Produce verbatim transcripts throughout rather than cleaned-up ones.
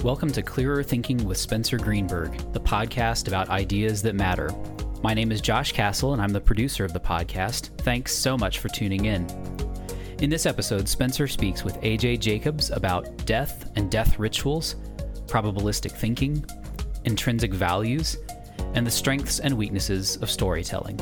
Welcome to Clearer Thinking with Spencer Greenberg, the podcast about ideas that matter. My name is Josh Castle, and I'm the producer of the podcast. Thanks so much for tuning in. In this episode, Spencer speaks with A J Jacobs about death and death rituals, probabilistic thinking, intrinsic values, and the strengths and weaknesses of storytelling.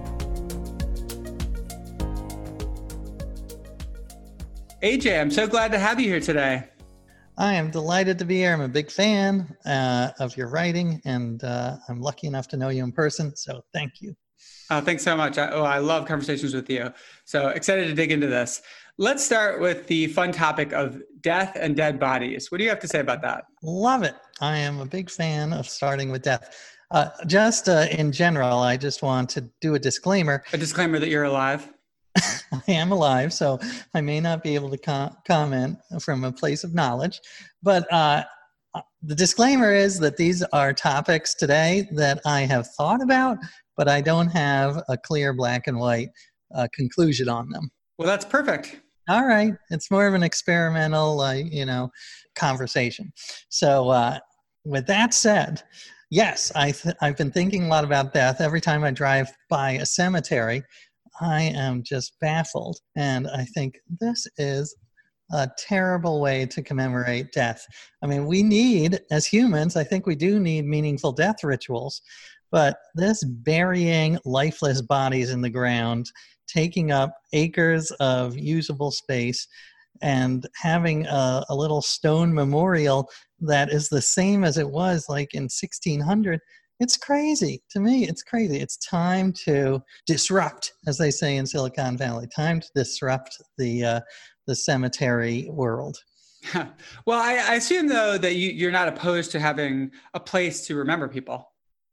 A J, I'm so glad to have you here today. I am delighted to be here. I'm a big fan uh, of your writing, and uh, I'm lucky enough to know you in person, so thank you. Oh, thanks so much. I, oh, I love conversations with you. So excited to dig into this. Let's start with the fun topic of death and dead bodies. What do you have to say about that? Love it. I am a big fan of starting with death. Uh, just uh, in general, I just want to do a disclaimer. A disclaimer that you're alive. I am alive, so I may not be able to com- comment from a place of knowledge. But uh, the disclaimer is that these are topics today that I have thought about, but I don't have a clear black and white uh, conclusion on them. Well, that's perfect. All right. It's more of an experimental, uh, you know, conversation. So uh, with that said, yes, I th- I've been thinking a lot about death. Every time I drive by a cemetery, I am just baffled. And I think this is a terrible way to commemorate death. I mean, we need, as humans, I think we do need meaningful death rituals. But this burying lifeless bodies in the ground, taking up acres of usable space, and having a, a little stone memorial that is the same as it was like in sixteen hundred, it's crazy. To me, it's crazy. It's time to disrupt, as they say in Silicon Valley, time to disrupt the uh, the cemetery world. Well, I, I assume, though, that you, you're not opposed to having a place to remember people.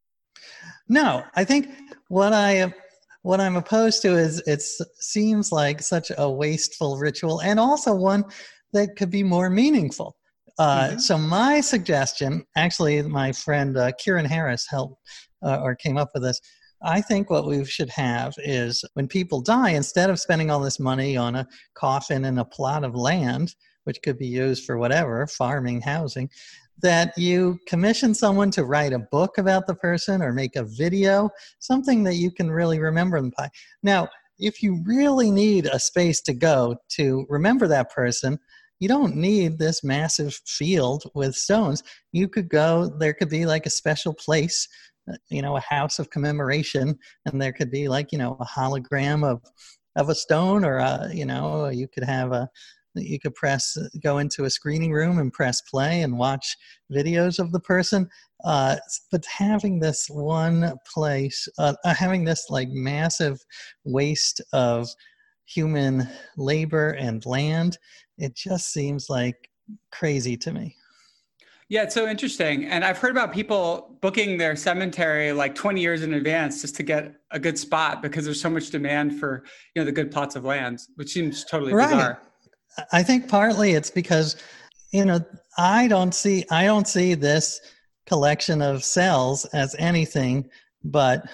No, I think what I what I'm opposed to is it seems like such a wasteful ritual, and also one that could be more meaningful. Uh, mm-hmm. So my suggestion, actually, my friend uh, Kieran Harris helped uh, or came up with this. I think what we should have is when people die, instead of spending all this money on a coffin and a plot of land, which could be used for whatever, farming, housing, that you commission someone to write a book about the person or make a video, something that you can really remember them by. Now, if you really need a space to go to remember that person, you don't need this massive field with stones. You could go, there could be like a special place, you know, a house of commemoration, and there could be like, you know, a hologram of of a stone, or a, you know, you could have a, you could press, go into a screening room and press play and watch videos of the person. Uh, but having this one place, uh, having this like massive waste of human labor and land, it just seems like crazy to me. Yeah, it's so interesting. And I've heard about people booking their cemetery like twenty years in advance just to get a good spot because there's so much demand for, you know, the good plots of land, which seems totally right. bizarre. I think partly it's because, you know, I don't see, I don't see this collection of cells as anything but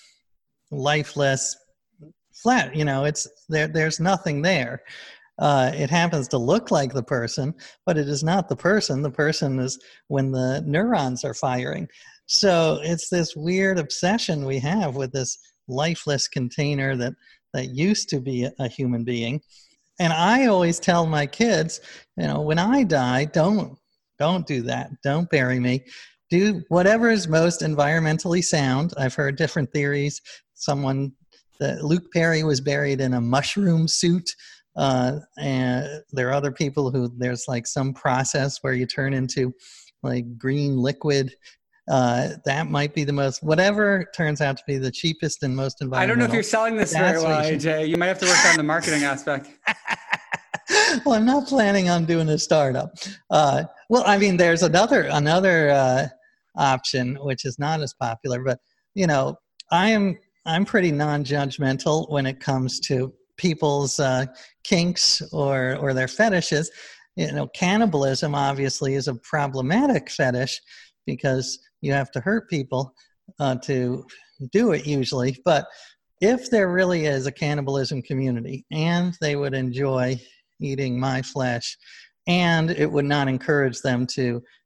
lifeless flat. You know, it's there, there's nothing there. Uh, it happens to look like the person, but it is not the person. The person is when the neurons are firing. So it's this weird obsession we have with this lifeless container that, that used to be a human being. And I always tell my kids, you know, when I die, don't, don't do that. Don't bury me. Do whatever is most environmentally sound. I've heard different theories. Someone, that Luke Perry was buried in a mushroom suit. Uh, and there are other people who there's like some process where you turn into like green liquid. Uh, that might be the most, whatever turns out to be the cheapest and most environmental. I don't know if you're selling this very well, A J. You might have to work on the marketing aspect. Well, I'm not planning on doing a startup. Uh, well, I mean, there's another, another uh, option, which is not as popular, but you know, I am, I'm pretty non-judgmental when it comes to people's uh, kinks or or their fetishes. You know, cannibalism obviously is a problematic fetish because you have to hurt people uh, to do it usually. But if there really is a cannibalism community and they would enjoy eating my flesh and it would not encourage them to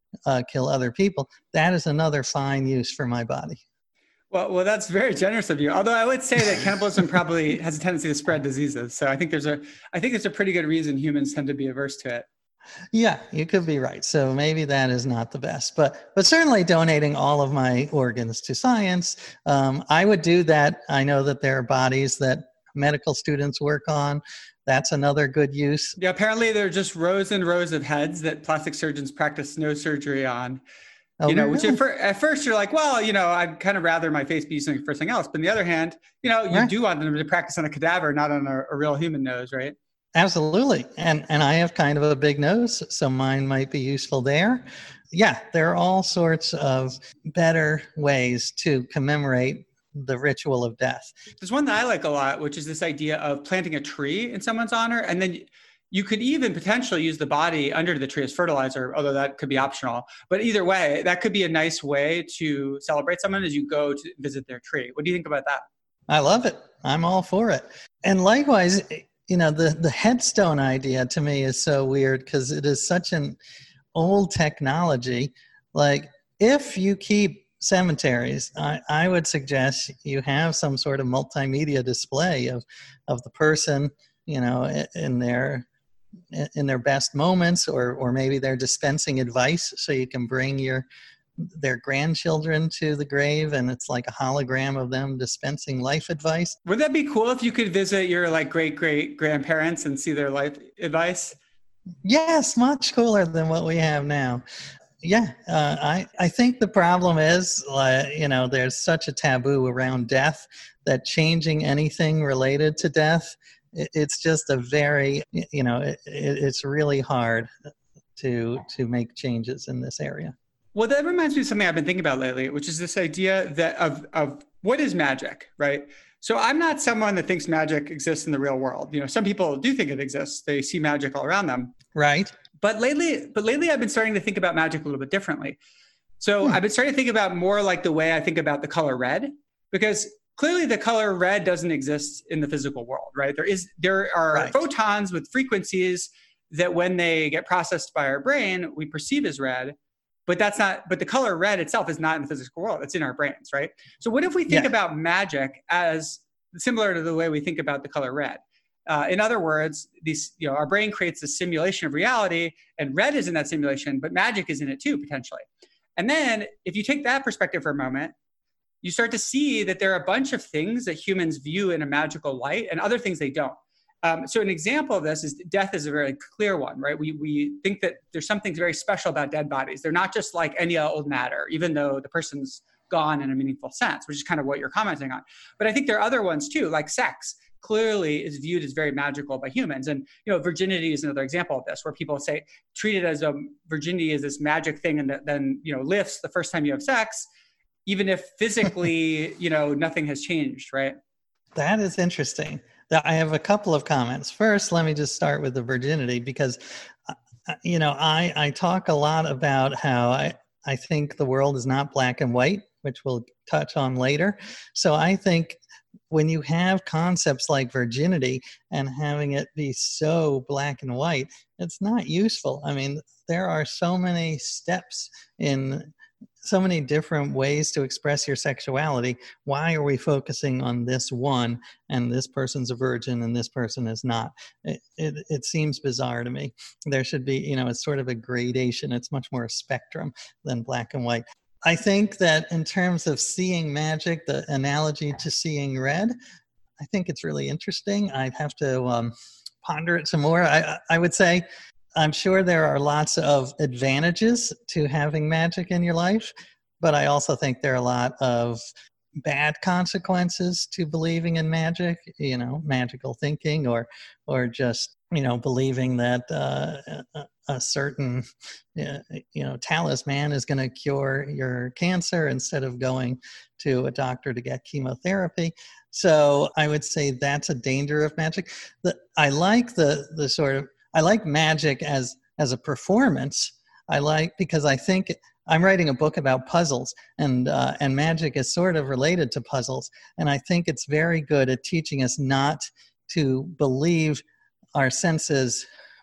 uh, kill other people, that is another fine use for my body. Well, well, that's very generous of you. Although I would say that cannibalism probably has a tendency to spread diseases. So I think there's a, I think it's a pretty good reason humans tend to be averse to it. Yeah, you could be right. So maybe that is not the best, but but certainly donating all of my organs to science, um, I would do that. I know that there are bodies that medical students work on. That's another good use. Yeah, apparently there are just rows and rows of heads that plastic surgeons practice no surgery on. Oh, you know, really? which at, fir- at first you're like, well, you know, I'd kind of rather my face be using for something else. But on the other hand, you know, you Right. do want them to practice on a cadaver, not on a, a real human nose, right? Absolutely. And and I have kind of a big nose, so mine might be useful there. Yeah, there are all sorts of better ways to commemorate the ritual of death. There's one that I like a lot, which is this idea of planting a tree in someone's honor. And then you could even potentially use the body under the tree as fertilizer, although that could be optional. But either way, that could be a nice way to celebrate someone as you go to visit their tree. What do you think about that? I love it. I'm all for it. And likewise, you know, the, the headstone idea to me is so weird because it is such an old technology. Like, if you keep cemeteries, I, I would suggest you have some sort of multimedia display of, of the person, you know, in their in their best moments, or or maybe they're dispensing advice, so you can bring your their grandchildren to the grave and it's like a hologram of them dispensing life advice. Would that be cool if you could visit your like great great grandparents and see their life advice? Yes, much cooler than what we have now. Yeah, uh, I, I think the problem is, uh, you know, there's such a taboo around death that changing anything related to death, it, it's just a very, you know, it, it, it's really hard to to make changes in this area. Well, that reminds me of something I've been thinking about lately, which is this idea that of of what is magic, right? So I'm not someone that thinks magic exists in the real world. You know, some people do think it exists. They see magic all around them. Right. But lately, but lately I've been starting to think about magic a little bit differently. So hmm. I've been starting to think about more like the way I think about the color red, because clearly the color red doesn't exist in the physical world, right? There is, there are right. photons with frequencies that when they get processed by our brain, we perceive as red, but that's not, but the color red itself is not in the physical world. It's in our brains, right? So what if we think yeah. about magic as similar to the way we think about the color red? Uh, in other words, these, you know, our brain creates a simulation of reality, and red is in that simulation, but magic is in it too, potentially. And then if you take that perspective for a moment, you start to see that there are a bunch of things that humans view in a magical light and other things they don't. Um, so an example of this is death is a very clear one, right? We, we think that there's something very special about dead bodies. They're not just like any old matter, even though the person's gone in a meaningful sense, which is kind of what you're commenting on. But I think there are other ones too, like sex. Clearly is viewed as very magical by humans. And, you know, virginity is another example of this, where people say, treat it as a virginity is this magic thing, and that then, you know, lifts the first time you have sex, even if physically, you know, nothing has changed, right? That is interesting. I have a couple of comments. First, let me just start with the virginity, because, you know, I, I talk a lot about how I, I think the world is not black and white, which we'll touch on later. So I think when you have concepts like virginity and having it be so black and white, it's not useful. I mean, there are so many steps in so many different ways to express your sexuality. Why are we focusing on this one and this person's a virgin and this person is not? It, it, it seems bizarre to me. There should be, you know, it's sort of a gradation. It's much more a spectrum than black and white. I think that in terms of seeing magic, the analogy to seeing red, I think it's really interesting. I'd have to um, ponder it some more. I, I would say I'm sure there are lots of advantages to having magic in your life, but I also think there are a lot of bad consequences to believing in magic, you know, magical thinking, or or just, you know, believing that uh, a, a certain, uh, you know, talisman is going to cure your cancer instead of going to a doctor to get chemotherapy. So I would say that's a danger of magic. The, I like the the sort of, I like magic as as a performance. I like, because I think I'm writing a book about puzzles, and uh, and magic is sort of related to puzzles. And I think it's very good at teaching us not to believe our senses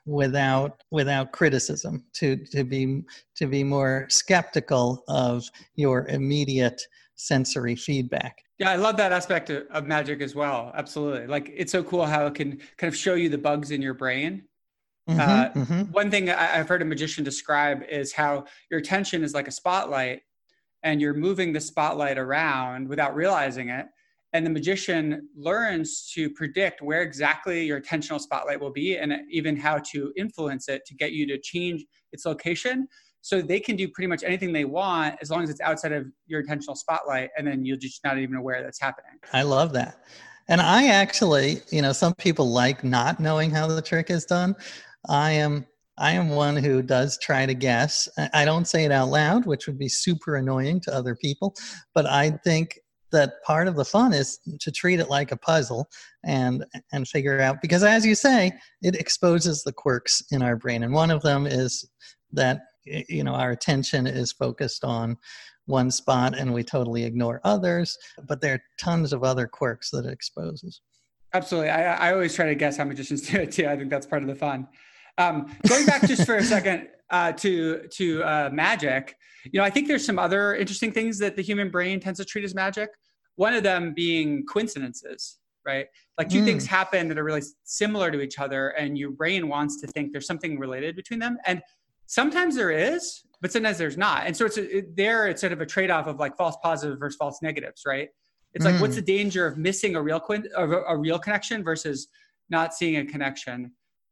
without without criticism, to to be to be more skeptical of your immediate sensory feedback. Yeah, I love that aspect of, of magic as well. Absolutely. Like, it's so cool how it can kind of show you the bugs in your brain. Mm-hmm, uh, mm-hmm. One thing I, I've heard a magician describe is how your attention is like a spotlight, and you're moving the spotlight around without realizing it. And the magician learns to predict where exactly your attentional spotlight will be, and even how to influence it to get you to change its location. So they can do pretty much anything they want as long as it's outside of your attentional spotlight, and then you're just not even aware that's happening. I love that. And I actually, you know, some people like not knowing how the trick is done. I am I am one who does try to guess. I don't say it out loud, which would be super annoying to other people, but I think that part of the fun is to treat it like a puzzle and and figure out, because as you say, it exposes the quirks in our brain. And one of them is that, you know, our attention is focused on one spot and we totally ignore others, but there are tons of other quirks that it exposes. Absolutely. I, I always try to guess how magicians do it too. I think that's part of the fun. Um, going back just for a second uh, to to uh, magic, you know, I think there's some other interesting things that the human brain tends to treat as magic. One of them being coincidences, right? Like two mm. things happen that are really similar to each other, and your brain wants to think there's something related between them. And sometimes there is, but sometimes there's not. And so it's a, it, there, it's sort of a trade-off of like false positives versus false negatives, right? It's mm. like, what's the danger of missing a real quin- a, a real connection versus not seeing a connection?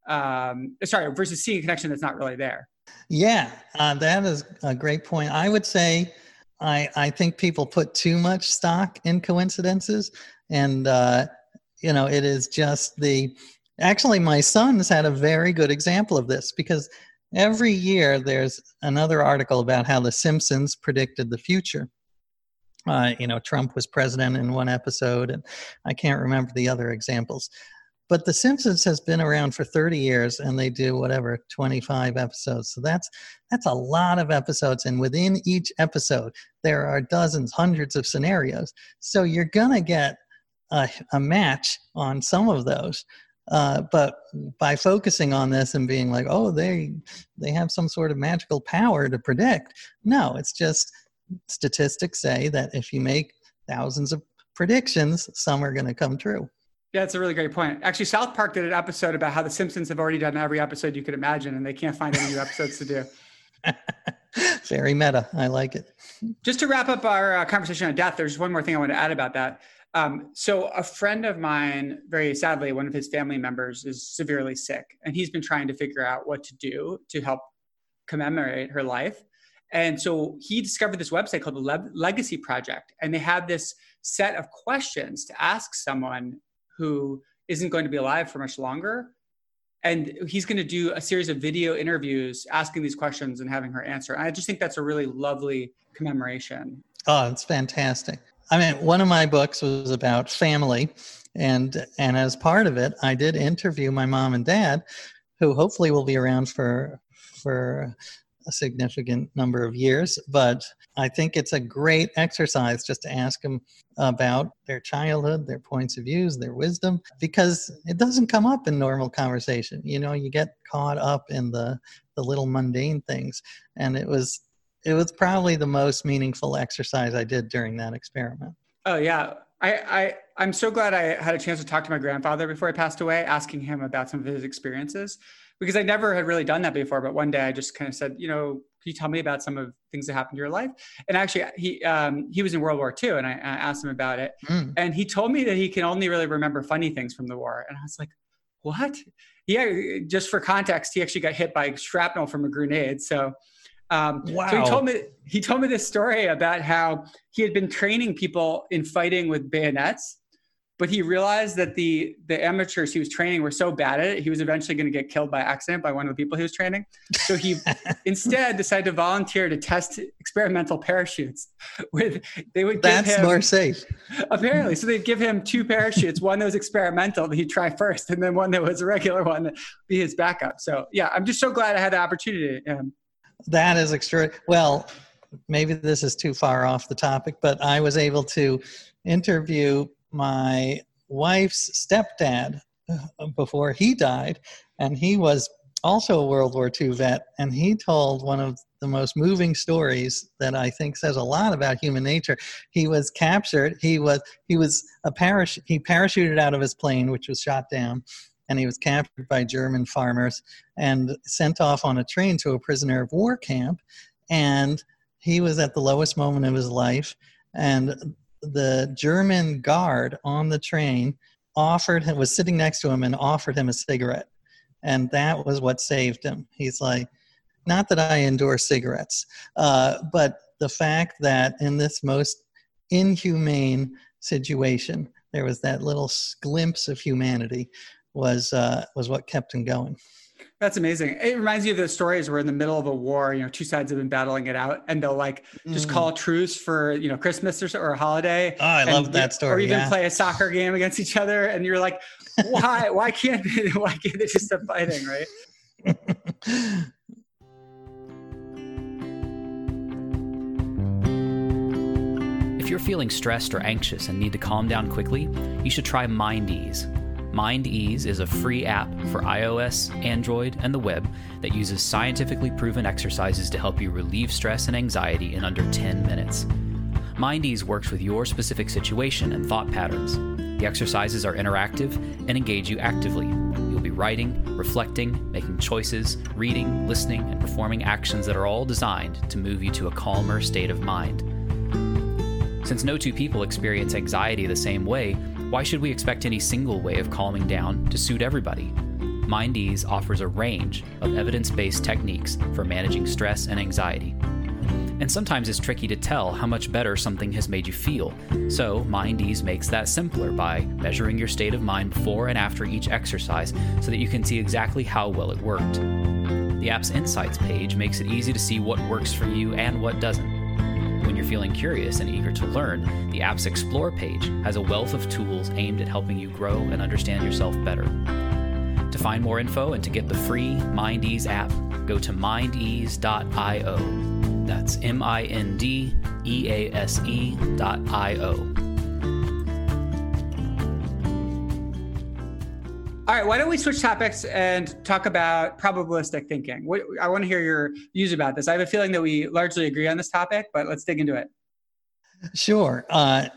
Um, sorry, versus seeing a connection that's not really there. Yeah, uh, that is a great point. I would say I, I think people put too much stock in coincidences, and uh, you know, it is just the. Actually, my son's had a very good example of this, because every year there's another article about how The Simpsons predicted the future. Uh, you know, Trump was president in one episode, and I can't remember the other examples. But The Simpsons has been around for thirty years, and they do whatever, twenty-five episodes. So that's that's a lot of episodes. And within each episode, there are dozens, hundreds of scenarios. So you're going to get a, a match on some of those. Uh, but by focusing on this and being like, oh, they they have some sort of magical power to predict. No, it's just statistics say that if you make thousands of predictions, some are going to come true. Yeah, it's a really great point. Actually, South Park did an episode about how The Simpsons have already done every episode you could imagine, and they can't find any new episodes to do. Very meta. I like it. Just to wrap up our uh, conversation on death, there's one more thing I want to add about that. Um, so a friend of mine, very sadly, one of his family members is severely sick, and he's been trying to figure out what to do to help commemorate her life. And so he discovered this website called the Le- Legacy Project, and they have this set of questions to ask someone who isn't going to be alive for much longer. And he's going to do a series of video interviews asking these questions and having her answer. And I just think that's a really lovely commemoration. Oh, it's fantastic. I mean, one of my books was about family. And, and as part of it, I did interview my mom and dad, who hopefully will be around for, for a significant number of years. But I think it's a great exercise just to ask them about their childhood, their points of views, their wisdom, because it doesn't come up in normal conversation. You know, you get caught up in the, the little mundane things. And it was, it was probably the most meaningful exercise I did during that experiment. Oh yeah. I, I, I'm so glad I had a chance to talk to my grandfather before he passed away, asking him about some of his experiences, because I never had really done that before. But one day I just kind of said, you know, can you tell me about some of things that happened in your life? And actually he, um, he was in World War Two, and I, I asked him about it. Mm. And he told me that he can only really remember funny things from the war. And I was like, what? Yeah. Just for context, he actually got hit by shrapnel from a grenade. So, um, wow. so he told me, he told me this story about how he had been training people in fighting with bayonets, but he realized that the the amateurs he was training were so bad at it, he was eventually going to get killed by accident by one of the people he was training. So he instead decided to volunteer to test experimental parachutes. With they would give That's him, more safe. Apparently, so they'd give him two parachutes, one that was experimental that he'd try first, and then one that was a regular one that would be his backup. So yeah, I'm just so glad I had the opportunity. Um, that is extraordinary. Well, maybe this is too far off the topic, but I was able to interview my wife's stepdad before he died, and he was also a World War Two vet, and he told one of the most moving stories that I think says a lot about human nature. He was captured. He was he was a parach- he parachuted out of his plane, which was shot down, and he was captured by German farmers and sent off on a train to a prisoner of war camp. And he was at the lowest moment of his life, and the German guard on the train offered him, was sitting next to him and offered him a cigarette. And that was what saved him. He's like, not that I endorse cigarettes, uh, but the fact that in this most inhumane situation, there was that little glimpse of humanity was uh, was what kept him going. That's amazing. It reminds me of those stories where in the middle of a war, you know, two sides have been battling it out, and they'll like just mm. call truce for, you know, Christmas or, or a holiday. Oh, I and, love that story. Or even yeah. play a soccer game against each other, and you're like, why? Why can't they? Why can't they just stop fighting, right? If you're feeling stressed or anxious and need to calm down quickly, you should try MindEase. MindEase is a free app for iOS, Android, and the web that uses scientifically proven exercises to help you relieve stress and anxiety in under ten minutes. MindEase works with your specific situation and thought patterns. The exercises are interactive and engage you actively. You'll be writing, reflecting, making choices, reading, listening, and performing actions that are all designed to move you to a calmer state of mind. Since no two people experience anxiety the same way, why should we expect any single way of calming down to suit everybody? MindEase offers a range of evidence-based techniques for managing stress and anxiety. And sometimes it's tricky to tell how much better something has made you feel, so MindEase makes that simpler by measuring your state of mind before and after each exercise so that you can see exactly how well it worked. The app's Insights page makes it easy to see what works for you and what doesn't. When you're feeling curious and eager to learn, the app's Explore page has a wealth of tools aimed at helping you grow and understand yourself better. To find more info and to get the free MindEase app, go to mind ease dot io. That's M I N D E A S E dot I O. All right, why don't we switch topics and talk about probabilistic thinking? What, I want to hear your views about this. I have a feeling that we largely agree on this topic, but let's dig into it. Sure. Uh,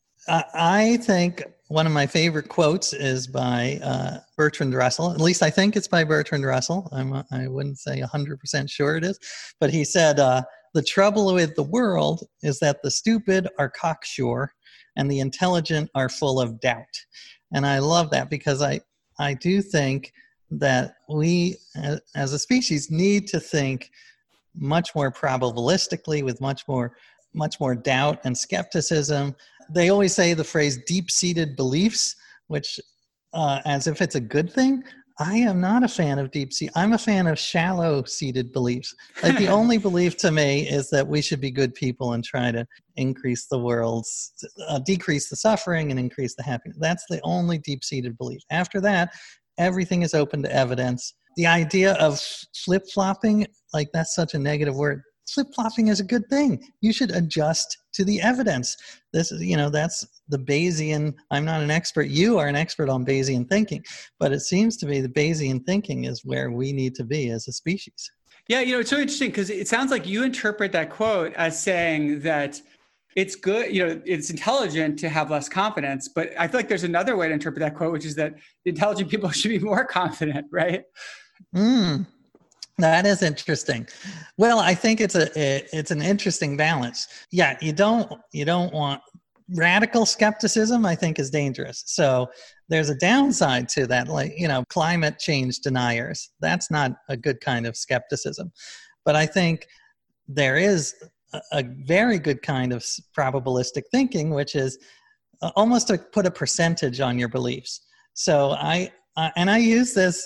I think one of my favorite quotes is by uh, Bertrand Russell. At least I think it's by Bertrand Russell. I'm, I wouldn't say one hundred percent sure it is. But he said, uh, the trouble with the world is that the stupid are cocksure and the intelligent are full of doubt. And I love that because I, I do think that we as a species need to think much more probabilistically with much more much more doubt and skepticism. They always say the phrase deep-seated beliefs, which uh, as if it's a good thing. I am not a fan of deep sea. I'm a fan of shallow-seated beliefs. Like the only belief to me is that we should be good people and try to increase the world's, uh, decrease the suffering and increase the happiness. That's the only deep-seated belief. After that, everything is open to evidence. The idea of flip-flopping, like that's such a negative word. Flip-flopping is a good thing. You should adjust to the evidence. This is, you know, that's the Bayesian. I'm not an expert. You are an expert on Bayesian thinking, but it seems to be the Bayesian thinking is where we need to be as a species. Yeah, you know, it's so interesting because it sounds like you interpret that quote as saying that it's good, you know, it's intelligent to have less confidence, but I feel like there's another way to interpret that quote, which is that the intelligent people should be more confident, right? Mm. That is interesting. Well, I think it's a it, it's an interesting balance. Yeah, you don't you don't want radical skepticism. I think is dangerous. So there's a downside to that, like you know, climate change deniers. That's not a good kind of skepticism. But I think there is a, a very good kind of probabilistic thinking, which is almost to put a percentage on your beliefs. So I uh, and I use this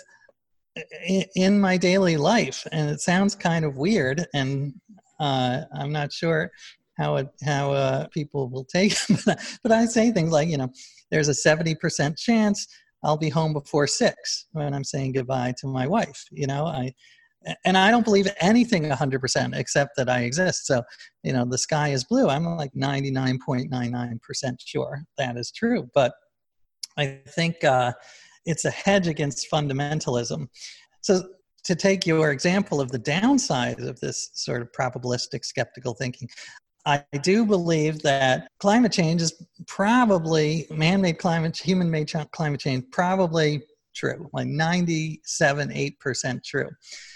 in my daily life, and it sounds kind of weird, and uh, I'm not sure how it, how uh, people will take it, but, but I say things like, you know, there's a seventy percent chance I'll be home before six when I'm saying goodbye to my wife, you know, I, and I don't believe anything one hundred percent except that I exist. So, you know, the sky is blue. I'm like ninety-nine point nine nine percent sure that is true, but I think uh, it's a hedge against fundamentalism. So to take your example of the downside of this sort of probabilistic skeptical thinking, I do believe that climate change is probably, man-made climate, human-made ch- climate change, probably true, like ninety-seven, eight percent true.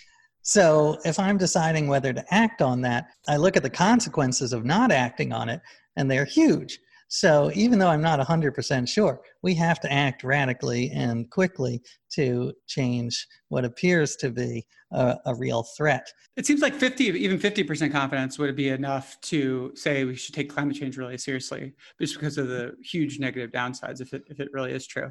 So if I'm deciding whether to act on that, I look at the consequences of not acting on it, and they're huge. So even though I'm not one hundred percent sure, we have to act radically and quickly to change what appears to be a, a real threat. It seems like fifty, even fifty percent confidence would be enough to say we should take climate change really seriously, just because of the huge negative downsides if it, if it really is true.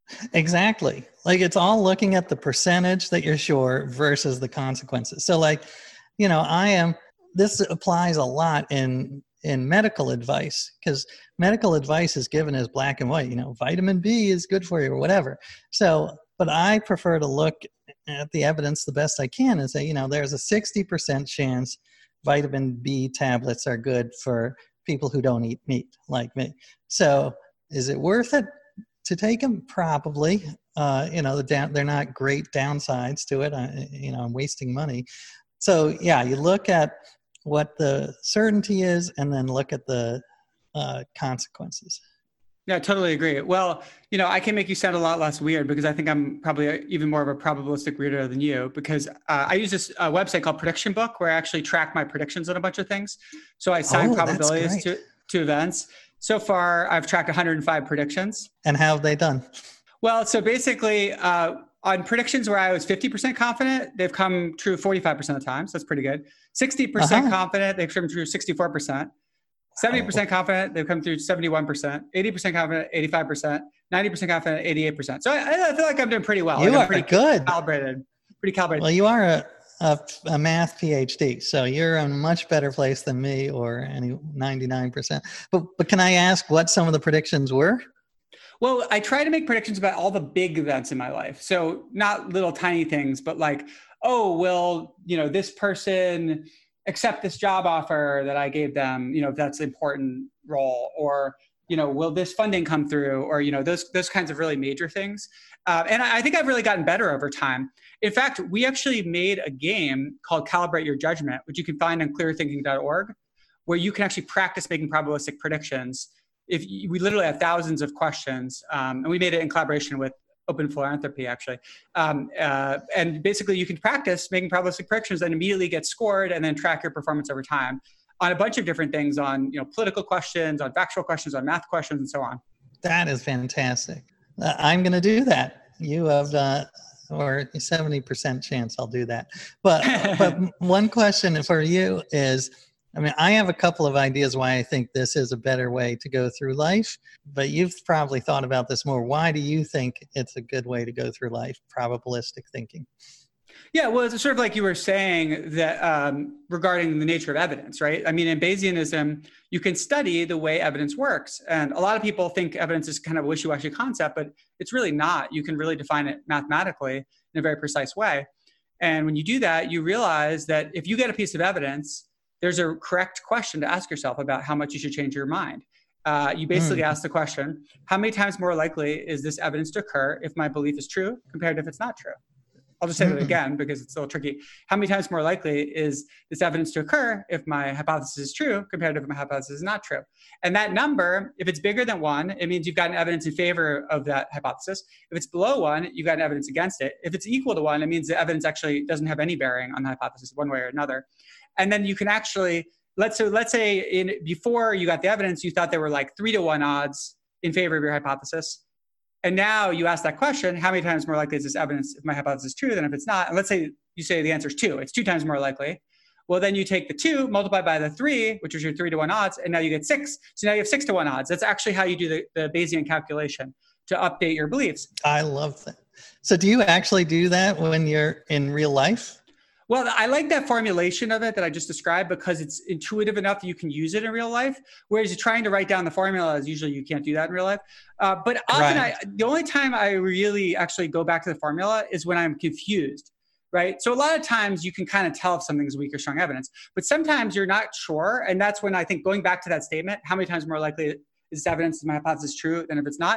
Exactly. Like it's all looking at the percentage that you're sure versus the consequences. So like, you know, I am, this applies a lot in in medical advice, because medical advice is given as black and white, you know, vitamin B is good for you or whatever. So, but I prefer to look at the evidence the best I can and say, you know, there's a sixty percent chance vitamin B tablets are good for people who don't eat meat like me. So is it worth it to take them? Probably. Uh, you know, the down, they're not great downsides to it. I, you know, I'm wasting money. So yeah, you look at what the certainty is and then look at the uh, consequences. Yeah, I totally agree. Well, you know, I can make you sound a lot less weird because I think I'm probably even more of a probabilistic reader than you, because uh, I use this uh, website called Prediction Book where I actually track my predictions on a bunch of things. So I assign oh, probabilities to, to events. So far, I've tracked one hundred five predictions. And how have they done? Well, so basically, uh, on predictions where I was fifty percent confident, they've come true forty-five percent of the time. So that's pretty good. sixty percent uh-huh. confident, they've come true sixty-four percent. seventy percent oh. confident, they've come through seventy-one percent. eighty percent confident, eighty-five percent. ninety percent confident, eighty-eight percent. So I, I feel like I'm doing pretty well. You like are I'm pretty good. Calibrated. Pretty calibrated. Well, you are a, a, a math PhD, so you're in a much better place than me or any ninety-nine percent. But, but can I ask what some of the predictions were? Well, I try to make predictions about all the big events in my life. So not little tiny things, but like, oh, will, you know, this person accept this job offer that I gave them, you know, if that's an important role, or, you know, will this funding come through, or, you know, those, those kinds of really major things. Uh, and I think I've really gotten better over time. In fact, we actually made a game called Calibrate Your Judgment, which you can find on clear thinking dot org, where you can actually practice making probabilistic predictions. If you, we literally have thousands of questions, um, and we made it in collaboration with Open Philanthropy, actually. Um, uh, and basically, you can practice making probabilistic predictions and immediately get scored, and then track your performance over time on a bunch of different things, on you know political questions, on factual questions, on math questions, and so on. That is fantastic. Uh, I'm going to do that. You have, uh, or seventy percent chance I'll do that. But but one question for you is, I mean, I have a couple of ideas why I think this is a better way to go through life, but you've probably thought about this more. Why do you think it's a good way to go through life, probabilistic thinking? Yeah, well, it's sort of like you were saying that um, regarding the nature of evidence, right? I mean, in Bayesianism, you can study the way evidence works. And a lot of people think evidence is kind of a wishy-washy concept, but it's really not. You can really define it mathematically in a very precise way. And when you do that, you realize that if you get a piece of evidence, there's a correct question to ask yourself about how much you should change your mind. Uh, you basically mm. ask the question, how many times more likely is this evidence to occur if my belief is true compared to if it's not true? I'll just say mm-hmm. that again because it's a little tricky. How many times more likely is this evidence to occur if my hypothesis is true compared to if my hypothesis is not true? And that number, if it's bigger than one, it means you've got an evidence in favor of that hypothesis. If it's below one, you've got an evidence against it. If it's equal to one, it means the evidence actually doesn't have any bearing on the hypothesis one way or another. And then you can actually, let's, so let's say in, before you got the evidence, you thought there were like three to one odds in favor of your hypothesis. And now you ask that question, how many times more likely is this evidence if my hypothesis is true than if it's not? And let's say you say the answer is two. It's two times more likely. Well, then you take the two, multiply by the three, which is your three to one odds, and now you get six. So now you have six to one odds. That's actually how you do the, the Bayesian calculation to update your beliefs. I love that. So do you actually do that when you're in real life? Well, I like that formulation of it that I just described because it's intuitive enough that you can use it in real life. Whereas you're trying to write down the formulas, usually you can't do that in real life. Uh, but often, right. I, the only time I really actually go back to the formula is when I'm confused, right? So a lot of times you can kind of tell if something's weak or strong evidence, but sometimes you're not sure. And that's when I think going back to that statement, how many times more likely is this evidence that my hypothesis true than if it's not?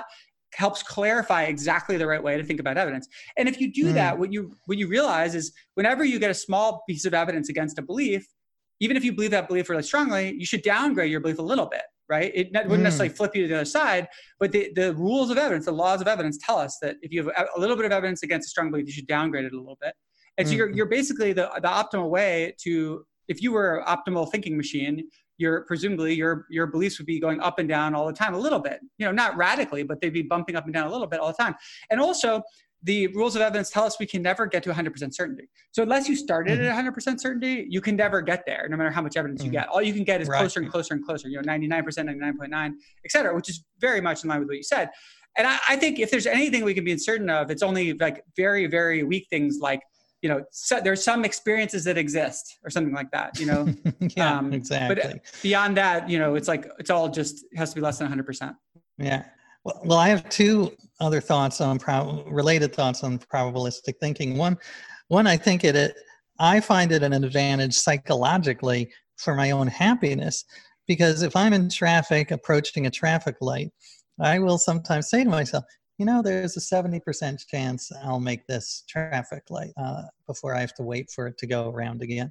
helps clarify exactly the right way to think about evidence. And if you do mm. that, what you what you realize is whenever you get a small piece of evidence against a belief, even if you believe that belief really strongly, you should downgrade your belief a little bit, right? It wouldn't mm. necessarily flip you to the other side, but the, the rules of evidence, the laws of evidence tell us that if you have a little bit of evidence against a strong belief, you should downgrade it a little bit. And so mm. you're, you're basically the, the optimal way to, if you were an optimal thinking machine, your presumably your your beliefs would be going up and down all the time a little bit, you know, not radically, but they'd be bumping up and down a little bit all the time. And also the rules of evidence tell us we can never get to one hundred percent certainty. So unless you started mm-hmm. at one hundred percent certainty, you can never get there, no matter how much evidence mm-hmm. you get. All you can get is right. closer and closer and closer, you know, ninety-nine percent, ninety-nine point nine, et cetera, which is very much in line with what you said. And I, I think if there's anything we can be certain of, it's only like very, very weak things like, you know, so there's some experiences that exist or something like that, you know? yeah, um, exactly. But beyond that, you know, it's like, it's all just, it has to be less than one hundred percent. Yeah. Well, well I have two other thoughts on, pro- related thoughts on probabilistic thinking. One, one, I think it, it, I find it an advantage psychologically for my own happiness, because if I'm in traffic approaching a traffic light, I will sometimes say to myself, you know, there's a seventy percent chance I'll make this traffic light uh, before I have to wait for it to go around again.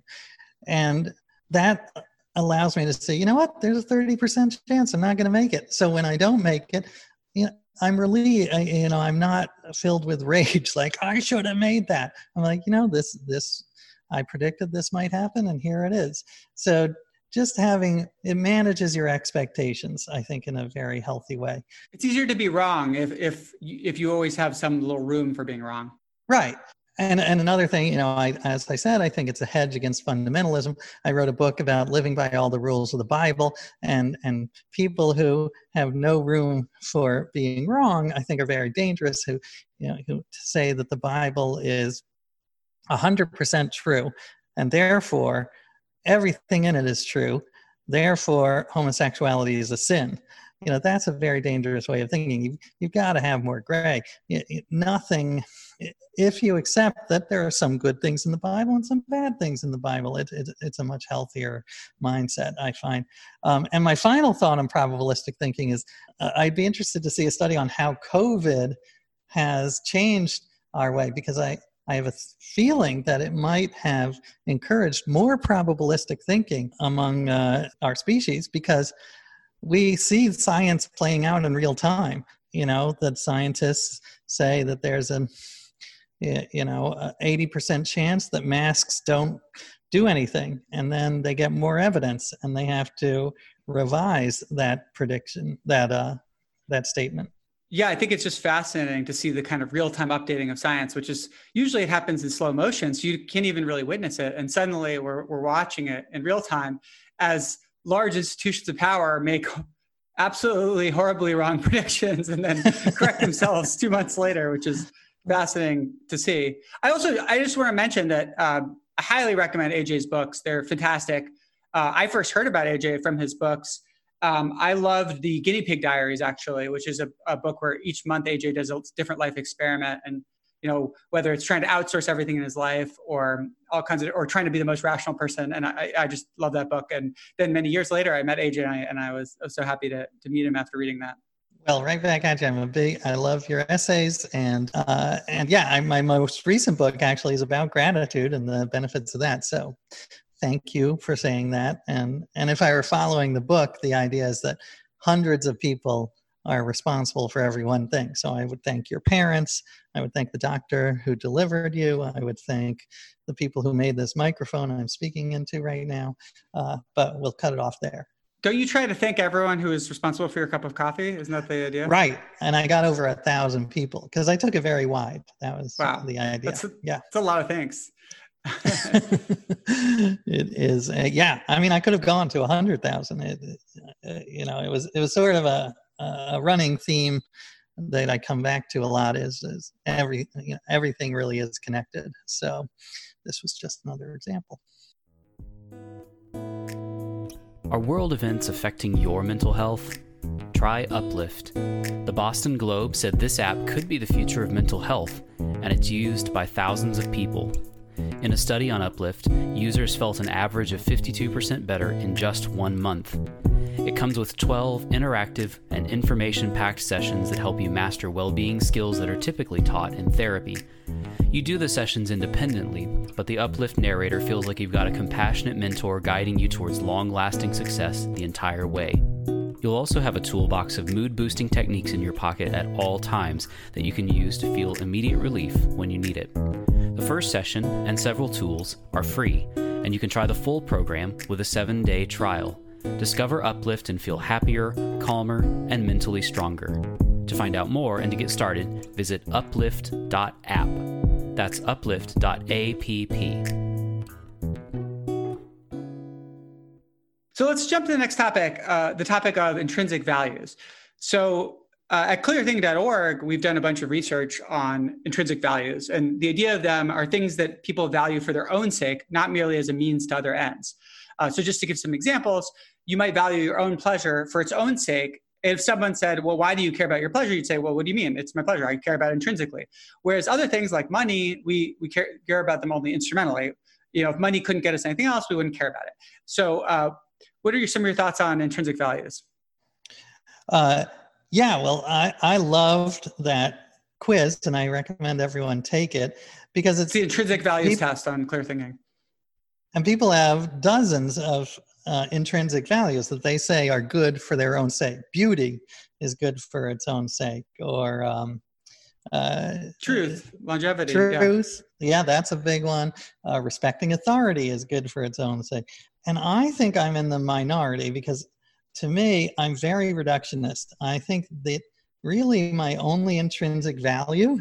And that allows me to say, you know what, there's a thirty percent chance I'm not going to make it. So when I don't make it, you know, I'm really, I, you know, I'm not filled with rage, like I should have made that. I'm like, you know, this, this, I predicted this might happen and here it is. So just having, it manages your expectations, I think, in a very healthy way. It's easier to be wrong if if if you always have some little room for being wrong. Right. And and another thing, you know, I, as I said, I think it's a hedge against fundamentalism. I wrote a book about living by all the rules of the Bible, and and people who have no room for being wrong, I think, are very dangerous. Who, you know, who say that the Bible is a hundred percent true, and therefore everything in it is true. Therefore, homosexuality is a sin. You know, that's a very dangerous way of thinking. You, you've got to have more gray. You, you, nothing, if you accept that there are some good things in the Bible and some bad things in the Bible, it, it, it's a much healthier mindset, I find. Um, and my final thought on probabilistic thinking is uh, I'd be interested to see a study on how COVID has changed our way, because I, I have a feeling that it might have encouraged more probabilistic thinking among uh, our species, because we see science playing out in real time. You know, that scientists say that there's a, you know, eighty percent chance that masks don't do anything. And then they get more evidence and they have to revise that prediction, that, uh, that statement. Yeah, I think it's just fascinating to see the kind of real-time updating of science, which is usually it happens in slow motion, so you can't even really witness it. And suddenly we're we're watching it in real time as large institutions of power make absolutely horribly wrong predictions and then correct themselves two months later, which is fascinating to see. I also, I just want to mention that um, I highly recommend A J's books. They're fantastic. Uh, I first heard about A J from his books. Um, I loved the Guinea Pig Diaries, actually, which is a, a book where each month A J does a different life experiment. And, you know, whether it's trying to outsource everything in his life or all kinds of, or trying to be the most rational person. And I, I just love that book. And then many years later, I met A J and I, and I was, I was so happy to, to meet him after reading that. Well, right back at you. I'm a big, I love your essays. And, uh, and yeah, I, my most recent book actually is about gratitude and the benefits of that. So thank you for saying that. And, and if I were following the book, the idea is that hundreds of people are responsible for every one thing. So I would thank your parents. I would thank the doctor who delivered you. I would thank the people who made this microphone I'm speaking into right now. Uh, but we'll cut it off there. Don't you try to thank everyone who is responsible for your cup of coffee? Isn't that the idea? Right. And I got over a thousand people because I took it very wide. That was wow. the idea. That's a, yeah. That's a lot of thanks. It is. Uh, yeah. I mean, I could have gone to a hundred thousand. It, uh, you know, it was, it was sort of a, a running theme that I come back to a lot is, is every, you know, everything really is connected. So this was just another example. Are world events affecting your mental health? Try Uplift. The Boston Globe said this app could be the future of mental health, and it's used by thousands of people. In a study on Uplift, users felt an average of fifty-two percent better in just one month. It comes with twelve interactive and information-packed sessions that help you master well-being skills that are typically taught in therapy. You do the sessions independently, but the Uplift narrator feels like you've got a compassionate mentor guiding you towards long-lasting success the entire way. You'll also have a toolbox of mood-boosting techniques in your pocket at all times that you can use to feel immediate relief when you need it. The first session and several tools are free, and you can try the full program with a seven-day trial. Discover Uplift and feel happier, calmer, and mentally stronger. To find out more and to get started, visit uplift dot app. That's uplift dot app. So let's jump to the next topic, uh, the topic of intrinsic values. So uh, at clear thinking dot org, we've done a bunch of research on intrinsic values. And the idea of them are things that people value for their own sake, not merely as a means to other ends. Uh, so just to give some examples, you might value your own pleasure for its own sake. If someone said, well, why do you care about your pleasure? You'd say, well, what do you mean? It's my pleasure. I care about it intrinsically. Whereas other things like money, we, we care, care about them only instrumentally. You know, if money couldn't get us anything else, we wouldn't care about it. So uh, what are your, some of your thoughts on intrinsic values? Uh, yeah, well, I, I loved that quiz, and I recommend everyone take it because it's, it's the intrinsic values people, test on clear thinking. And people have dozens of uh, intrinsic values that they say are good for their own sake. Beauty is good for its own sake, or um, uh, truth, longevity. Truth, yeah. yeah, that's a big one. Uh, respecting authority is good for its own sake. And I think I'm in the minority because to me, I'm very reductionist. I think that really my only intrinsic value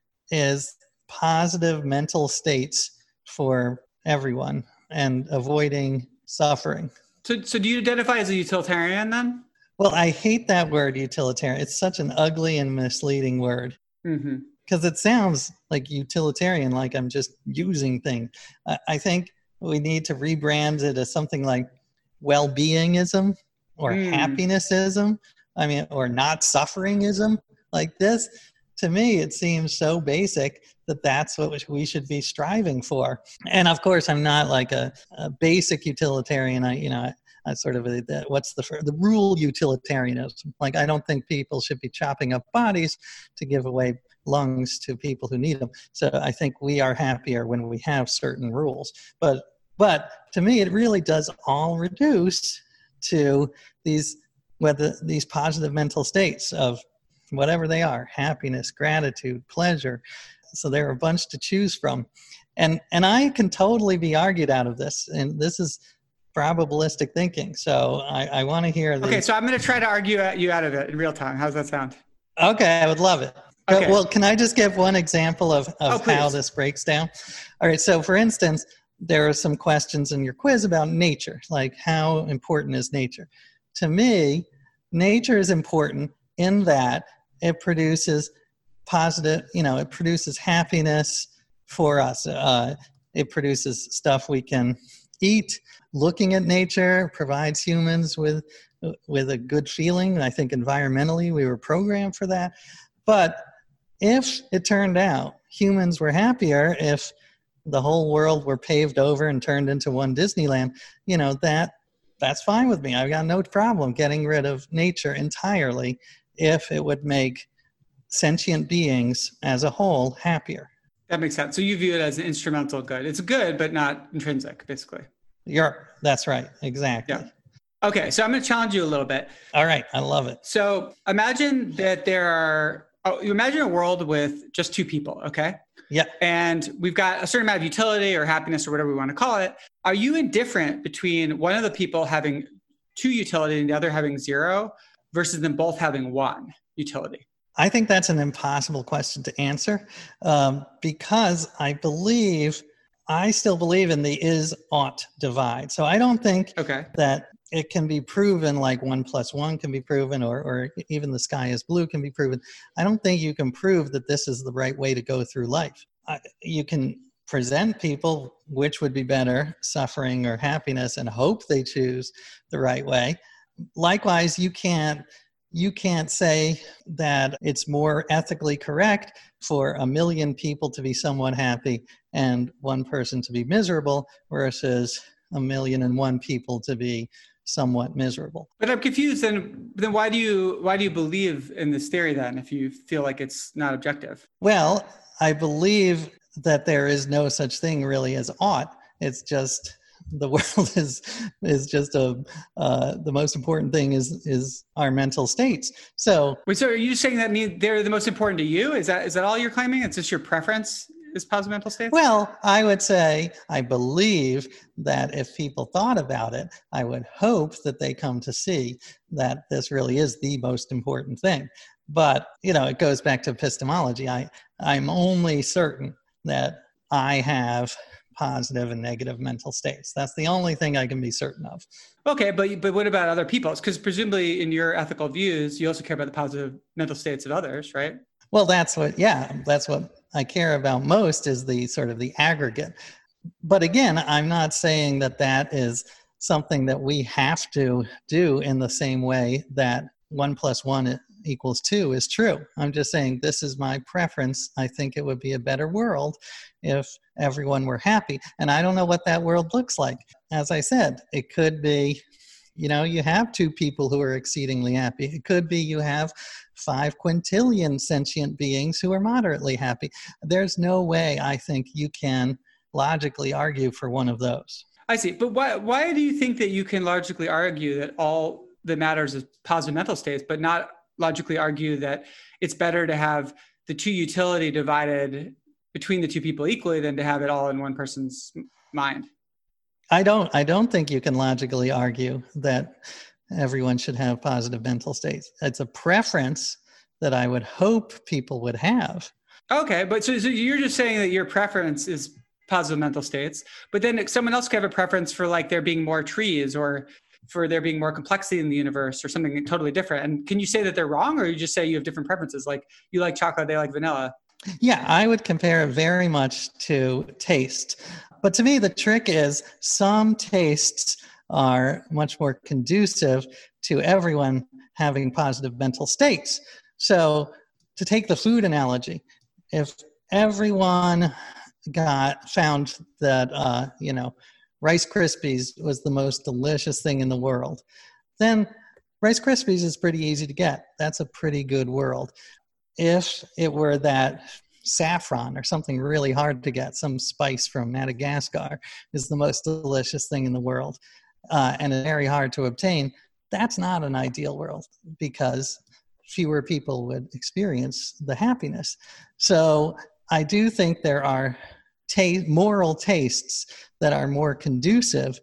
is positive mental states for everyone and avoiding suffering. So, so do you identify as a utilitarian then? Well, I hate that word utilitarian. It's such an ugly and misleading word because mm-hmm. it sounds like utilitarian, like I'm just using things. I, I think we need to rebrand it as something like well-beingism or mm. happinessism. I mean, or not sufferingism. Like this, to me, it seems so basic that that's what we should be striving for. And of course, I'm not like a, a basic utilitarian. I, you know, I, I sort of a, the, what's the the rule utilitarianism? Like, I don't think people should be chopping up bodies to give away lungs to people who need them. So I think we are happier when we have certain rules. But but to me, it really does all reduce to these whether these positive mental states of whatever they are: happiness, gratitude, pleasure. So there are a bunch to choose from. And and I can totally be argued out of this. And this is probabilistic thinking. So I, I want to hear the... Okay, so I'm going to try to argue you out of it in real time. How's that sound? Okay, I would love it. Okay. Well, can I just give one example of, of oh, how this breaks down? All right, so for instance, there are some questions in your quiz about nature, like how important is nature? To me, nature is important in that it produces positive, you know, it produces happiness for us. Uh, it produces stuff we can eat. Looking at nature provides humans with with a good feeling. I think environmentally we were programmed for that. But if it turned out humans were happier if the whole world were paved over and turned into one Disneyland, you know, that that's fine with me. I've got no problem getting rid of nature entirely if it would make sentient beings as a whole happier. That makes sense. So you view it as an instrumental good. It's good, but not intrinsic, basically. You're, that's right. Exactly. Yeah. Okay. So I'm going to challenge you a little bit. All right. I love it. So imagine that there are, oh, you imagine a world with just two people. Okay. Yeah. And we've got a certain amount of utility or happiness or whatever we want to call it. Are you indifferent between one of the people having two utility and the other having zero versus them both having one utility? I think that's an impossible question to answer um, because I believe, I still believe in the is-ought divide. So I don't think okay. that it can be proven like one plus one can be proven or, or even the sky is blue can be proven. I don't think you can prove that this is the right way to go through life. I, you can present people which would be better, suffering or happiness, and hope they choose the right way. Likewise, you can't You can't say that it's more ethically correct for a million people to be somewhat happy and one person to be miserable versus a million and one people to be somewhat miserable. But I'm confused. Then, then why do you why do you believe in this theory then, if you feel like it's not objective? Well, I believe that there is no such thing really as ought. It's just the world is is just a uh, the most important thing is is our mental states. So, wait, so are you saying that mean they're the most important to you? Is that is that all you're claiming? It's just your preference is positive mental states? Well, I would say I believe that if people thought about it, I would hope that they come to see that this really is the most important thing. But, you know, it goes back to epistemology. I, I'm only certain that I have positive and negative mental states. That's the only thing I can be certain of. Okay, but but what about other people's? Because presumably in your ethical views, you also care about the positive mental states of others, right? Well, that's what, yeah, that's what I care about most is the sort of the aggregate. But again, I'm not saying that that is something that we have to do in the same way that one plus one equals two is true. I'm just saying this is my preference. I think it would be a better world if everyone were happy. And I don't know what that world looks like. As I said, it could be, you know, you have two people who are exceedingly happy. It could be you have five quintillion sentient beings who are moderately happy. There's no way I think you can logically argue for one of those. I see. But why why do you think that you can logically argue that all that matters is positive mental states, but not logically argue that it's better to have the two utility divided between the two people equally than to have it all in one person's mind? I don't I don't think you can logically argue that everyone should have positive mental states. It's a preference that I would hope people would have. Okay, but so, so you're just saying that your preference is positive mental states, but then someone else could have a preference for like there being more trees or for there being more complexity in the universe or something totally different. And can you say that they're wrong, or you just say you have different preferences? Like you like chocolate, they like vanilla. Yeah, I would compare it very much to taste. But to me, the trick is some tastes are much more conducive to everyone having positive mental states. So to take the food analogy, if everyone got found that, uh, you know, Rice Krispies was the most delicious thing in the world, then Rice Krispies is pretty easy to get. That's a pretty good world. If it were that saffron or something really hard to get, some spice from Madagascar is the most delicious thing in the world, uh, and it's very hard to obtain, that's not an ideal world because fewer people would experience the happiness. So I do think there are ta- moral tastes that are more conducive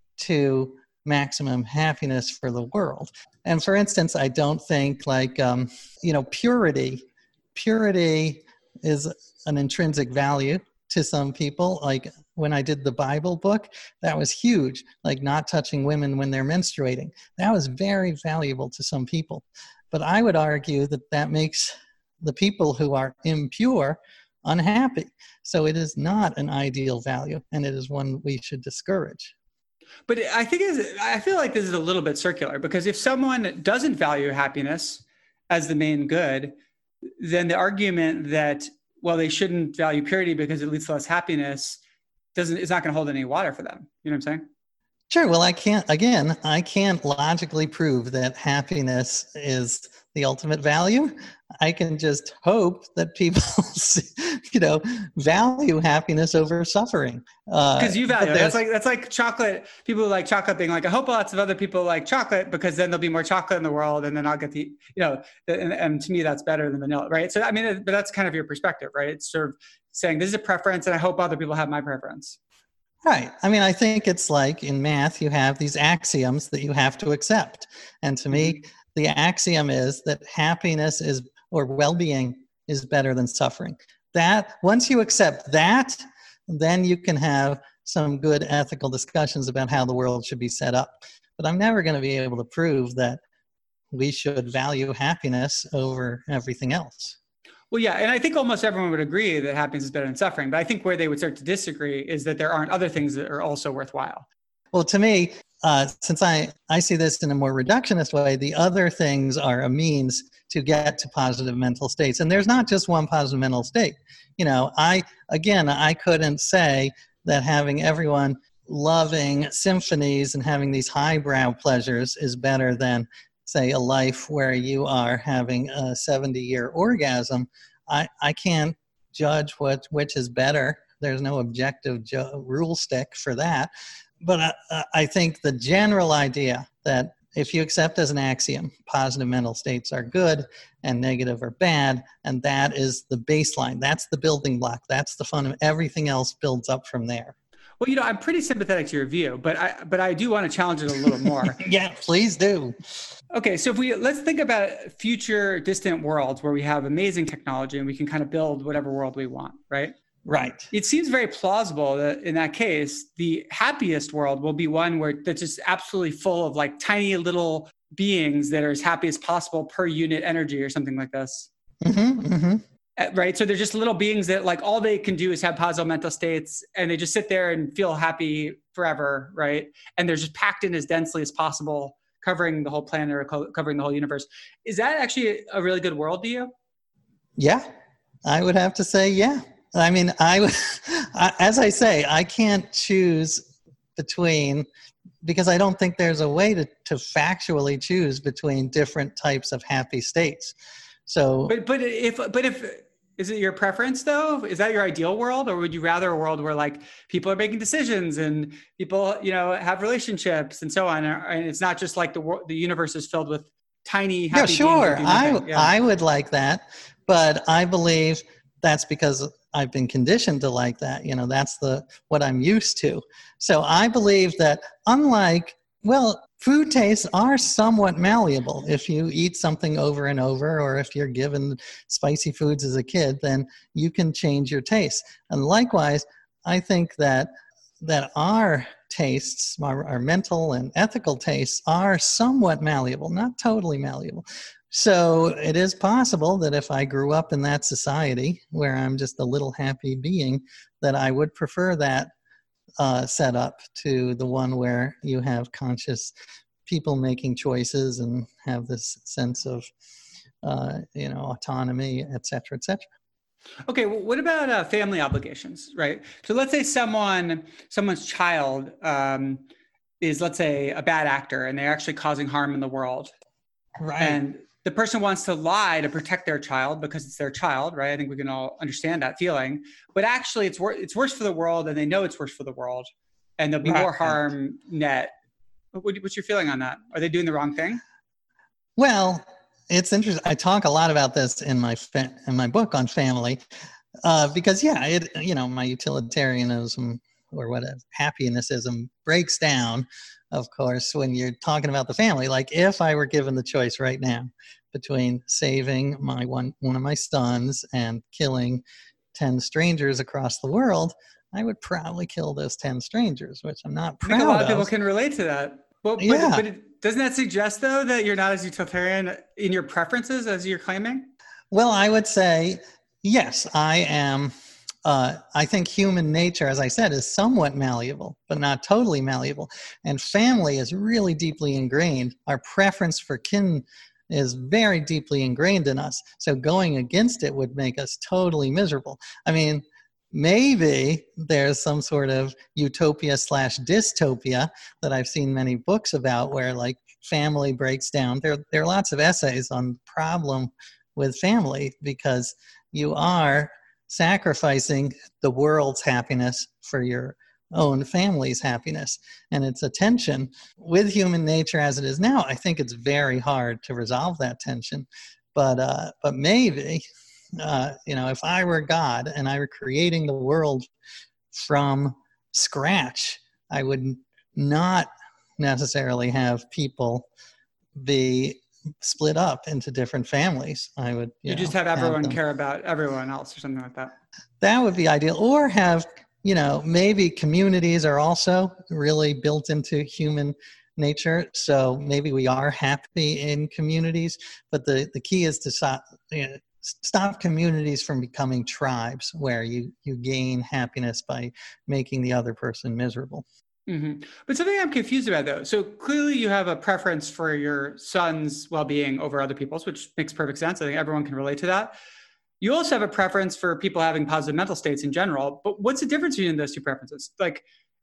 to maximum happiness for the world. And for instance, I don't think like, um, you know, purity, purity is an intrinsic value to some people. Like when I did the Bible book, that was huge, like not touching women when they're menstruating. That was very valuable to some people. But I would argue that that makes the people who are impure unhappy. So it is not an ideal value, and it is one we should discourage. But I think it's, I feel like this is a little bit circular, because if someone doesn't value happiness as the main good, then the argument that, well, they shouldn't value purity because it leads to less happiness doesn't, it's not going to hold any water for them. You know what I'm saying? Sure. Well, I can't, again, I can't logically prove that happiness is the ultimate value. I can just hope that people, you know, value happiness over suffering. Because uh, you value it. That's like, that's like chocolate. People who like chocolate being like, I hope lots of other people like chocolate because then there'll be more chocolate in the world and then I'll get the, you know, and, and to me, that's better than vanilla, right? So, I mean, but that's kind of your perspective, right? It's sort of saying this is a preference and I hope other people have my preference. Right. I mean, I think it's like in math, you have these axioms that you have to accept. And to me, the axiom is that happiness is, or well-being is better than suffering. That, once you accept that, then you can have some good ethical discussions about how the world should be set up. But I'm never going to be able to prove that we should value happiness over everything else. Well, yeah, and I think almost everyone would agree that happiness is better than suffering. But I think where they would start to disagree is that there aren't other things that are also worthwhile. Well, to me, uh, since I, I see this in a more reductionist way, the other things are a means to get to positive mental states. And there's not just one positive mental state. You know, I, again, I couldn't say that having everyone loving symphonies and having these highbrow pleasures is better than, say, a life where you are having a seventy-year orgasm. I, I can't judge what which is better. There's no objective jo- rule stick for that. But I, I think the general idea that if you accept as an axiom, positive mental states are good and negative are bad, and that is the baseline. That's the building block. That's the fun of everything else builds up from there. Well, you know, I'm pretty sympathetic to your view, but I but I do want to challenge it a little more. Yeah, please do. Okay, so if we let's think about future distant worlds where we have amazing technology and we can kind of build whatever world we want, right? Right. It seems very plausible that in that case, the happiest world will be one where that's just absolutely full of like tiny little beings that are as happy as possible per unit energy or something like this. Mm-hmm, mm-hmm. Right. So they're just little beings that like all they can do is have positive mental states and they just sit there and feel happy forever. Right. And they're just packed in as densely as possible, covering the whole planet or co- covering the whole universe. Is that actually a really good world to you? Yeah, I would have to say, yeah. I mean, I, as I say, I can't choose between, because I don't think there's a way to, to factually choose between different types of happy states. So, but but if but if is it your preference though? Is that your ideal world, or would you rather a world where like people are making decisions and people you know have relationships and so on, and it's not just like the world, the universe is filled with tiny happy yeah, sure, beings that do nothing? I yeah. I would like that, but I believe that's because I've been conditioned to like that. You know, that's the what I'm used to. So I believe that unlike, well, food tastes are somewhat malleable. If you eat something over and over, or if you're given spicy foods as a kid, then you can change your taste. And likewise, I think that that our tastes, our, our mental and ethical tastes, are somewhat malleable, not totally malleable. So it is possible that if I grew up in that society where I'm just a little happy being, that I would prefer that uh, setup to the one where you have conscious people making choices and have this sense of, uh, you know, autonomy, et cetera, et cetera. Okay, well, what about uh, family obligations, right? So let's say someone, someone's child um, is, let's say, a bad actor, and they're actually causing harm in the world. Right. And the person wants to lie to protect their child because it's their child, right? I think we can all understand that feeling. But actually, it's wor- it's worse for the world, and they know it's worse for the world, and there'll be right. more harm net. What, what's your feeling on that? Are they doing the wrong thing? Well, it's interesting. I talk a lot about this in my fa- in my book on family, uh, because yeah, it you know my utilitarianism or whatever happinessism breaks down, of course, when you're talking about the family. Like if I were given the choice right now between saving my one one of my sons and killing ten strangers across the world, I would probably kill those ten strangers, which I'm not proud of. I think a lot of people can relate to that. Well, but, yeah. but it, doesn't that suggest, though, that you're not as utilitarian in your preferences as you're claiming? Well, I would say, yes, I am. Uh, I think human nature, as I said, is somewhat malleable, but not totally malleable. And family is really deeply ingrained. Our preference for kin is very deeply ingrained in us. So going against it would make us totally miserable. I mean, maybe there's some sort of utopia slash dystopia that I've seen many books about where like family breaks down. There, there are lots of essays on the problem with family because you are sacrificing the world's happiness for your own family's happiness. And it's a tension with human nature as it is now. I think it's very hard to resolve that tension. But, uh, but maybe... Uh, you know, if I were God and I were creating the world from scratch, I would not necessarily have people be split up into different families. I would you, you know, just have everyone have care about everyone else or something like that. That would be ideal. Or have, you know, maybe communities are also really built into human nature. So maybe we are happy in communities, but the, the key is to stop, you know, stop communities from becoming tribes where you, you gain happiness by making the other person miserable. Mm-hmm. But something I'm confused about though. So clearly you have a preference for your son's well-being over other people's, which makes perfect sense. I think everyone can relate to that. You also have a preference for people having positive mental states in general, but what's the difference between those two preferences? Like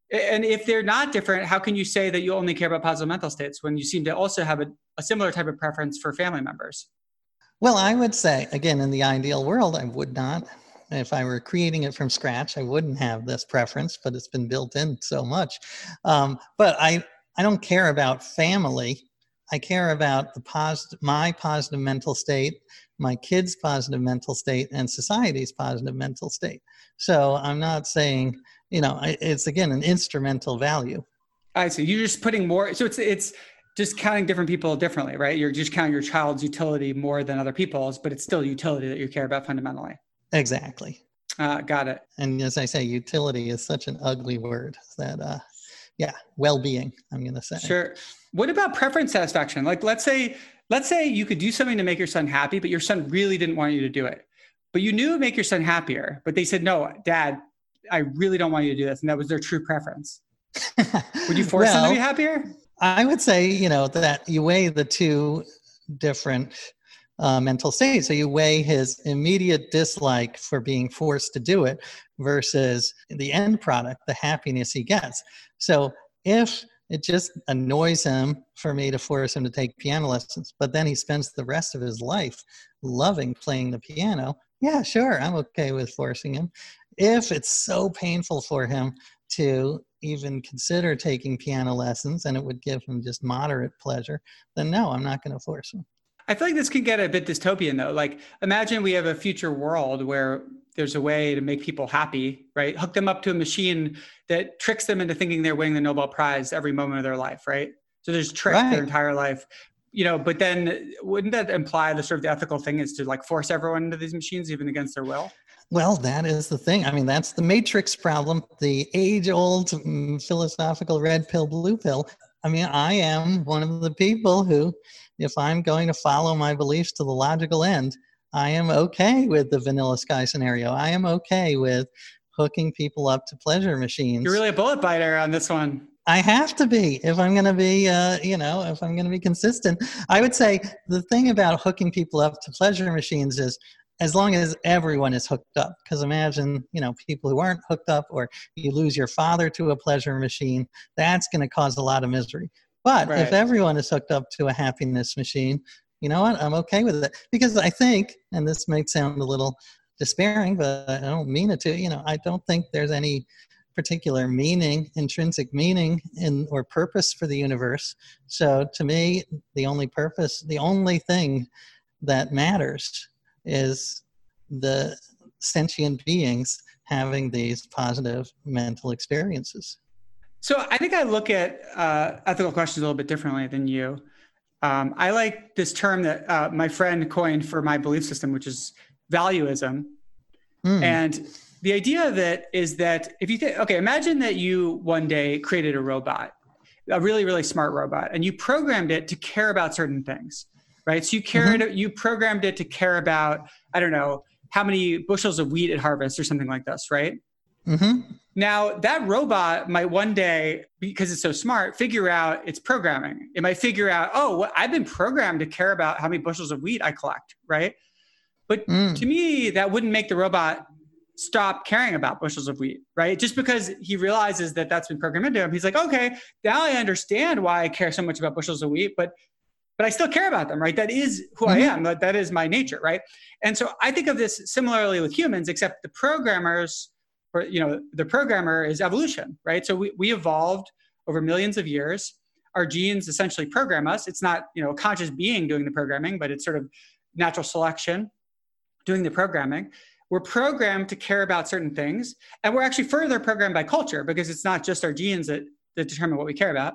And if they're not different, how can you say that you only care about positive mental states when you seem to also have a, a similar type of preference for family members? Well, I would say, again, in the ideal world, I would not. If I were creating it from scratch, I wouldn't have this preference, but it's been built in so much. Um, but I, I don't care about family. I care about the positive, my positive mental state, my kids' positive mental state, and society's positive mental state. So I'm not saying, you know, it's, again, an instrumental value. I see. You're just putting more. So it's it's just counting different people differently, right? You're just counting your child's utility more than other people's, but it's still utility that you care about fundamentally. Exactly. Uh, got it. And as I say, utility is such an ugly word that, uh, yeah, well-being, I'm going to say. Sure. What about preference satisfaction? Like, let's say, let's say you could do something to make your son happy, but your son really didn't want you to do it. But you knew it would make your son happier, but they said, no, Dad, I really don't want you to do this. And that was their true preference. Would you force well, them to be happier? I would say, you know, that you weigh the two different uh, mental states. So you weigh his immediate dislike for being forced to do it versus the end product, the happiness he gets. So if it just annoys him for me to force him to take piano lessons, but then he spends the rest of his life loving playing the piano, yeah, sure, I'm okay with forcing him. If it's so painful for him to even consider taking piano lessons and it would give him just moderate pleasure, then no, I'm not going to force him. I feel like this can get a bit dystopian though. Like, imagine we have a future world where there's a way to make people happy, right? Hook them up to a machine that tricks them into thinking they're winning the Nobel Prize every moment of their life, right? So there's tricked right. their entire life, you know, but then wouldn't that imply the sort of the ethical thing is to like force everyone into these machines even against their will? Well, that is the thing. I mean, that's the matrix problem, the age-old um, philosophical red pill, blue pill. I mean, I am one of the people who, if I'm going to follow my beliefs to the logical end, I am okay with the vanilla sky scenario. I am okay with hooking people up to pleasure machines. You're really a bullet biter on this one. I have to be if I'm going to be, uh, you know, if I'm going to be consistent. I would say the thing about hooking people up to pleasure machines is as long as everyone is hooked up, because imagine, you know, people who aren't hooked up, or you lose your father to a pleasure machine, that's going to cause a lot of misery. But right. if everyone is hooked up to a happiness machine, you know what, I'm okay with it. Because I think, and this might sound a little despairing, but I don't mean it to, you know, I don't think there's any particular meaning, intrinsic meaning in or purpose for the universe. So to me, the only purpose, the only thing that matters is the sentient beings having these positive mental experiences. So I think I look at uh, ethical questions a little bit differently than you. Um, I like this term that uh, my friend coined for my belief system, which is valuism. Mm. And the idea of it is that if you think, okay, imagine that you one day created a robot, a really, really smart robot, and you programmed it to care about certain things. Right. So you cared, mm-hmm. you programmed it to care about, I don't know, how many bushels of wheat it harvests or something like this. Right. Mm-hmm. Now that robot might one day, because it's so smart, figure out its programming. It might figure out, oh, well, I've been programmed to care about how many bushels of wheat I collect. Right. But mm. to me, that wouldn't make the robot stop caring about bushels of wheat. Right. Just because he realizes that that's been programmed into him. He's like, okay, now I understand why I care so much about bushels of wheat, but But I still care about them, right? That is who mm-hmm. I am. That, that is my nature, right? And so I think of this similarly with humans, except the programmers, or you know, the programmer is evolution, right? So we, we evolved over millions of years. Our genes essentially program us. It's not, you know, a conscious being doing the programming, but it's sort of natural selection doing the programming. We're programmed to care about certain things, and we're actually further programmed by culture because it's not just our genes that, that determine what we care about.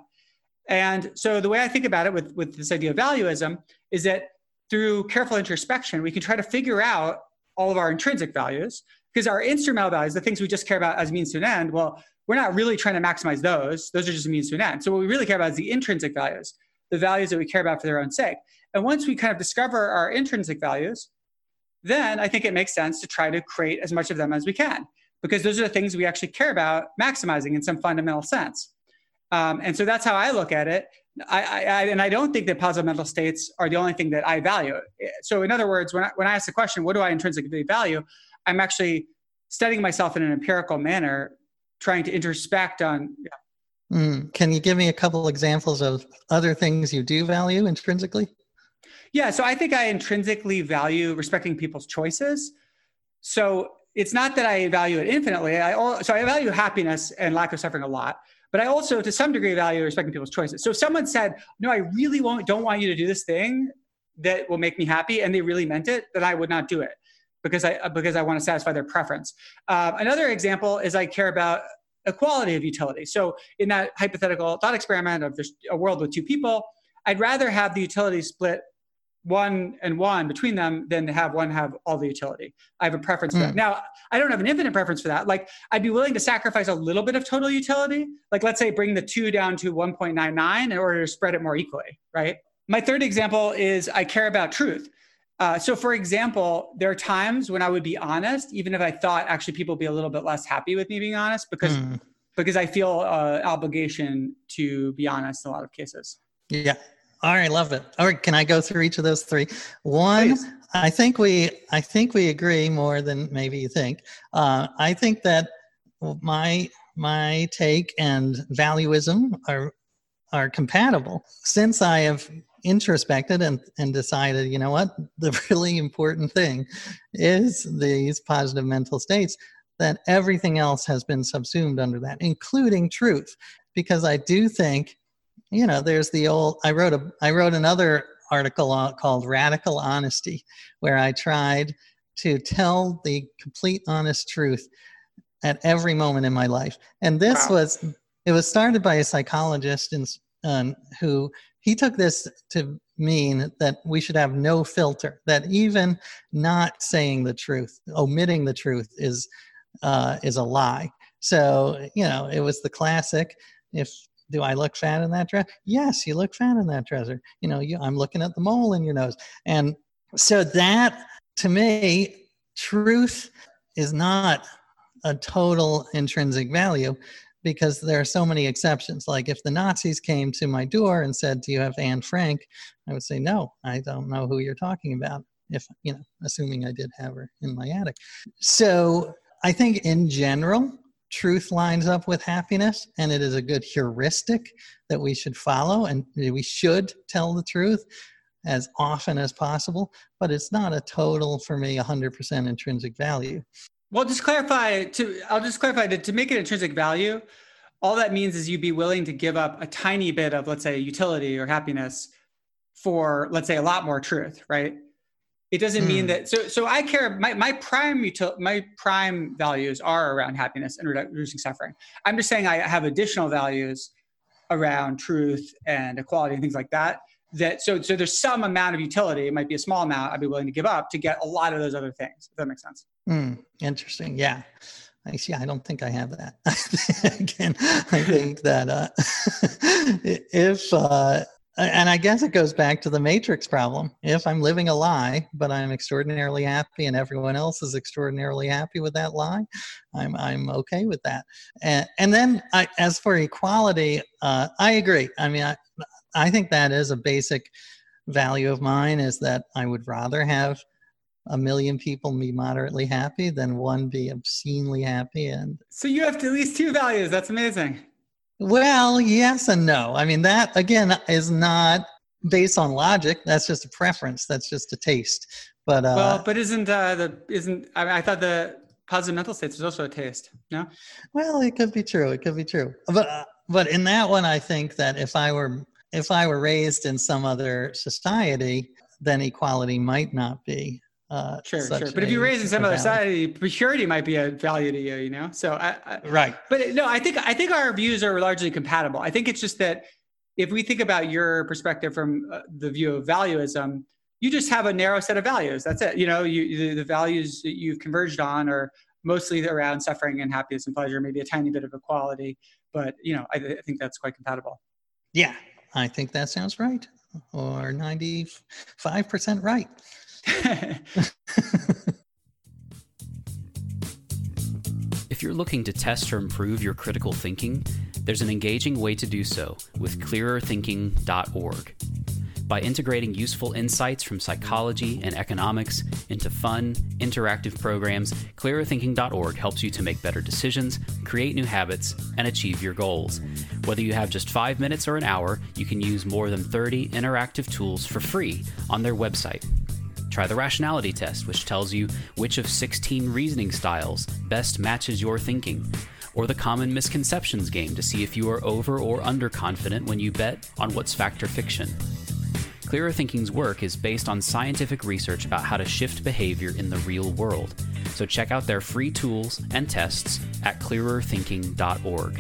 And so the way I think about it with, with this idea of valuism is that through careful introspection, we can try to figure out all of our intrinsic values, because our instrumental values, the things we just care about as means to an end, well, we're not really trying to maximize those. Those are just a means to an end. So what we really care about is the intrinsic values, the values that we care about for their own sake. And once we kind of discover our intrinsic values, then I think it makes sense to try to create as much of them as we can, because those are the things we actually care about maximizing in some fundamental sense. Um, and so that's how I look at it. I, I, and I don't think that positive mental states are the only thing that I value. So in other words, when I, when I ask the question, what do I intrinsically value? I'm actually studying myself in an empirical manner trying to introspect on. Yeah. Mm. Can you give me a couple examples of other things you do value intrinsically? Yeah, so I think I intrinsically value respecting people's choices. So it's not that I value it infinitely. I al- so I value happiness and lack of suffering a lot, but I also, to some degree, value respecting people's choices. So if someone said, "No, I really won't, don't want you to do this thing that will make me happy," and they really meant it, then I would not do it because I because I want to satisfy their preference. Uh, another example is I care about equality of utility. So in that hypothetical thought experiment of there's a world with two people, I'd rather have the utility split one and one between them than to have one have all the utility. I have a preference mm. for that. Now, I don't have an infinite preference for that. Like, I'd be willing to sacrifice a little bit of total utility. Like, let's say bring the two down to one point nine nine in order to spread it more equally, right? My third example is I care about truth. Uh, so for example, there are times when I would be honest, even if I thought actually people would be a little bit less happy with me being honest, because, mm. because I feel uh, obligation to be honest in a lot of cases. Yeah. All right, love it. All right, can I go through each of those three? One, Please. I think we, I think we agree more than maybe you think. Uh, I think that my my take and valuism are are compatible. Since I have introspected and and decided, you know what, the really important thing is these positive mental states. That everything else has been subsumed under that, including truth, because I do think. You know, there's the old, I wrote a, I wrote another article called Radical Honesty, where I tried to tell the complete honest truth at every moment in my life. And this wow. was, it was started by a psychologist in, um, who, he took this to mean that we should have no filter, that even not saying the truth, omitting the truth is, uh, is a lie. So, you know, it was the classic, if, do I look fat in that dress? Yes, you look fat in that dress. Or, you know, you, I'm looking at the mole in your nose. And so that, to me, truth is not a total intrinsic value because there are so many exceptions. Like if the Nazis came to my door and said, "Do you have Anne Frank?" I would say, "No, I don't know who you're talking about." If, you know, assuming I did have her in my attic. So I think in general, truth lines up with happiness, and it is a good heuristic that we should follow, and we should tell the truth as often as possible, but it's not a total, for me, one hundred percent intrinsic value. Well, just clarify, to, I'll just clarify that to make it intrinsic value, all that means is you'd be willing to give up a tiny bit of, let's say, utility or happiness for, let's say, a lot more truth, right? It doesn't mm. mean that, so so I care, my, my prime util, my prime values are around happiness and redu- reducing suffering. I'm just saying I have additional values around truth and equality and things like that. That so so there's some amount of utility, it might be a small amount, I'd be willing to give up to get a lot of those other things, if that makes sense. Mm, interesting, yeah. I see, I don't think I have that. Again, I think that uh, if, uh, and I guess it goes back to the matrix problem. If I'm living a lie, but I'm extraordinarily happy and everyone else is extraordinarily happy with that lie, I'm I'm okay with that. And, and then I, as for equality, uh, I agree. I mean, I, I think that is a basic value of mine, is that I would rather have a million people be moderately happy than one be obscenely happy. And so you have at least two values. That's amazing. Well, yes and no. I mean, that, again, is not based on logic. That's just a preference. That's just a taste. But uh, well, but isn't uh, the isn't I, mean, I thought the positive mental states is also a taste. No. Well, it could be true. It could be true. But uh, but in that one, I think that if I were if I were raised in some other society, then equality might not be. Uh, sure, sure. But if you're raised in some other society, purity might be a value to you, you know? So I, I right. But no, I think, I think our views are largely compatible. I think it's just that if we think about your perspective from uh, the view of valuism, you just have a narrow set of values. That's it. You know, you, the, the values that you've converged on are mostly around suffering and happiness and pleasure, maybe a tiny bit of equality, but you know, I, I think that's quite compatible. Yeah, I think that sounds right. Or ninety-five percent right. If you're looking to test or improve your critical thinking, there's an engaging way to do so with clearer thinking dot org. By integrating useful insights from psychology and economics into fun, interactive programs, clearer thinking dot org helps you to make better decisions, create new habits, and achieve your goals. Whether you have just five minutes or an hour, you can use more than thirty interactive tools for free on their website. Try the rationality test, which tells you which of sixteen reasoning styles best matches your thinking, or the common misconceptions game to see if you are over or underconfident when you bet on what's fact or fiction. Clearer Thinking's work is based on scientific research about how to shift behavior in the real world, so check out their free tools and tests at clearer thinking dot org.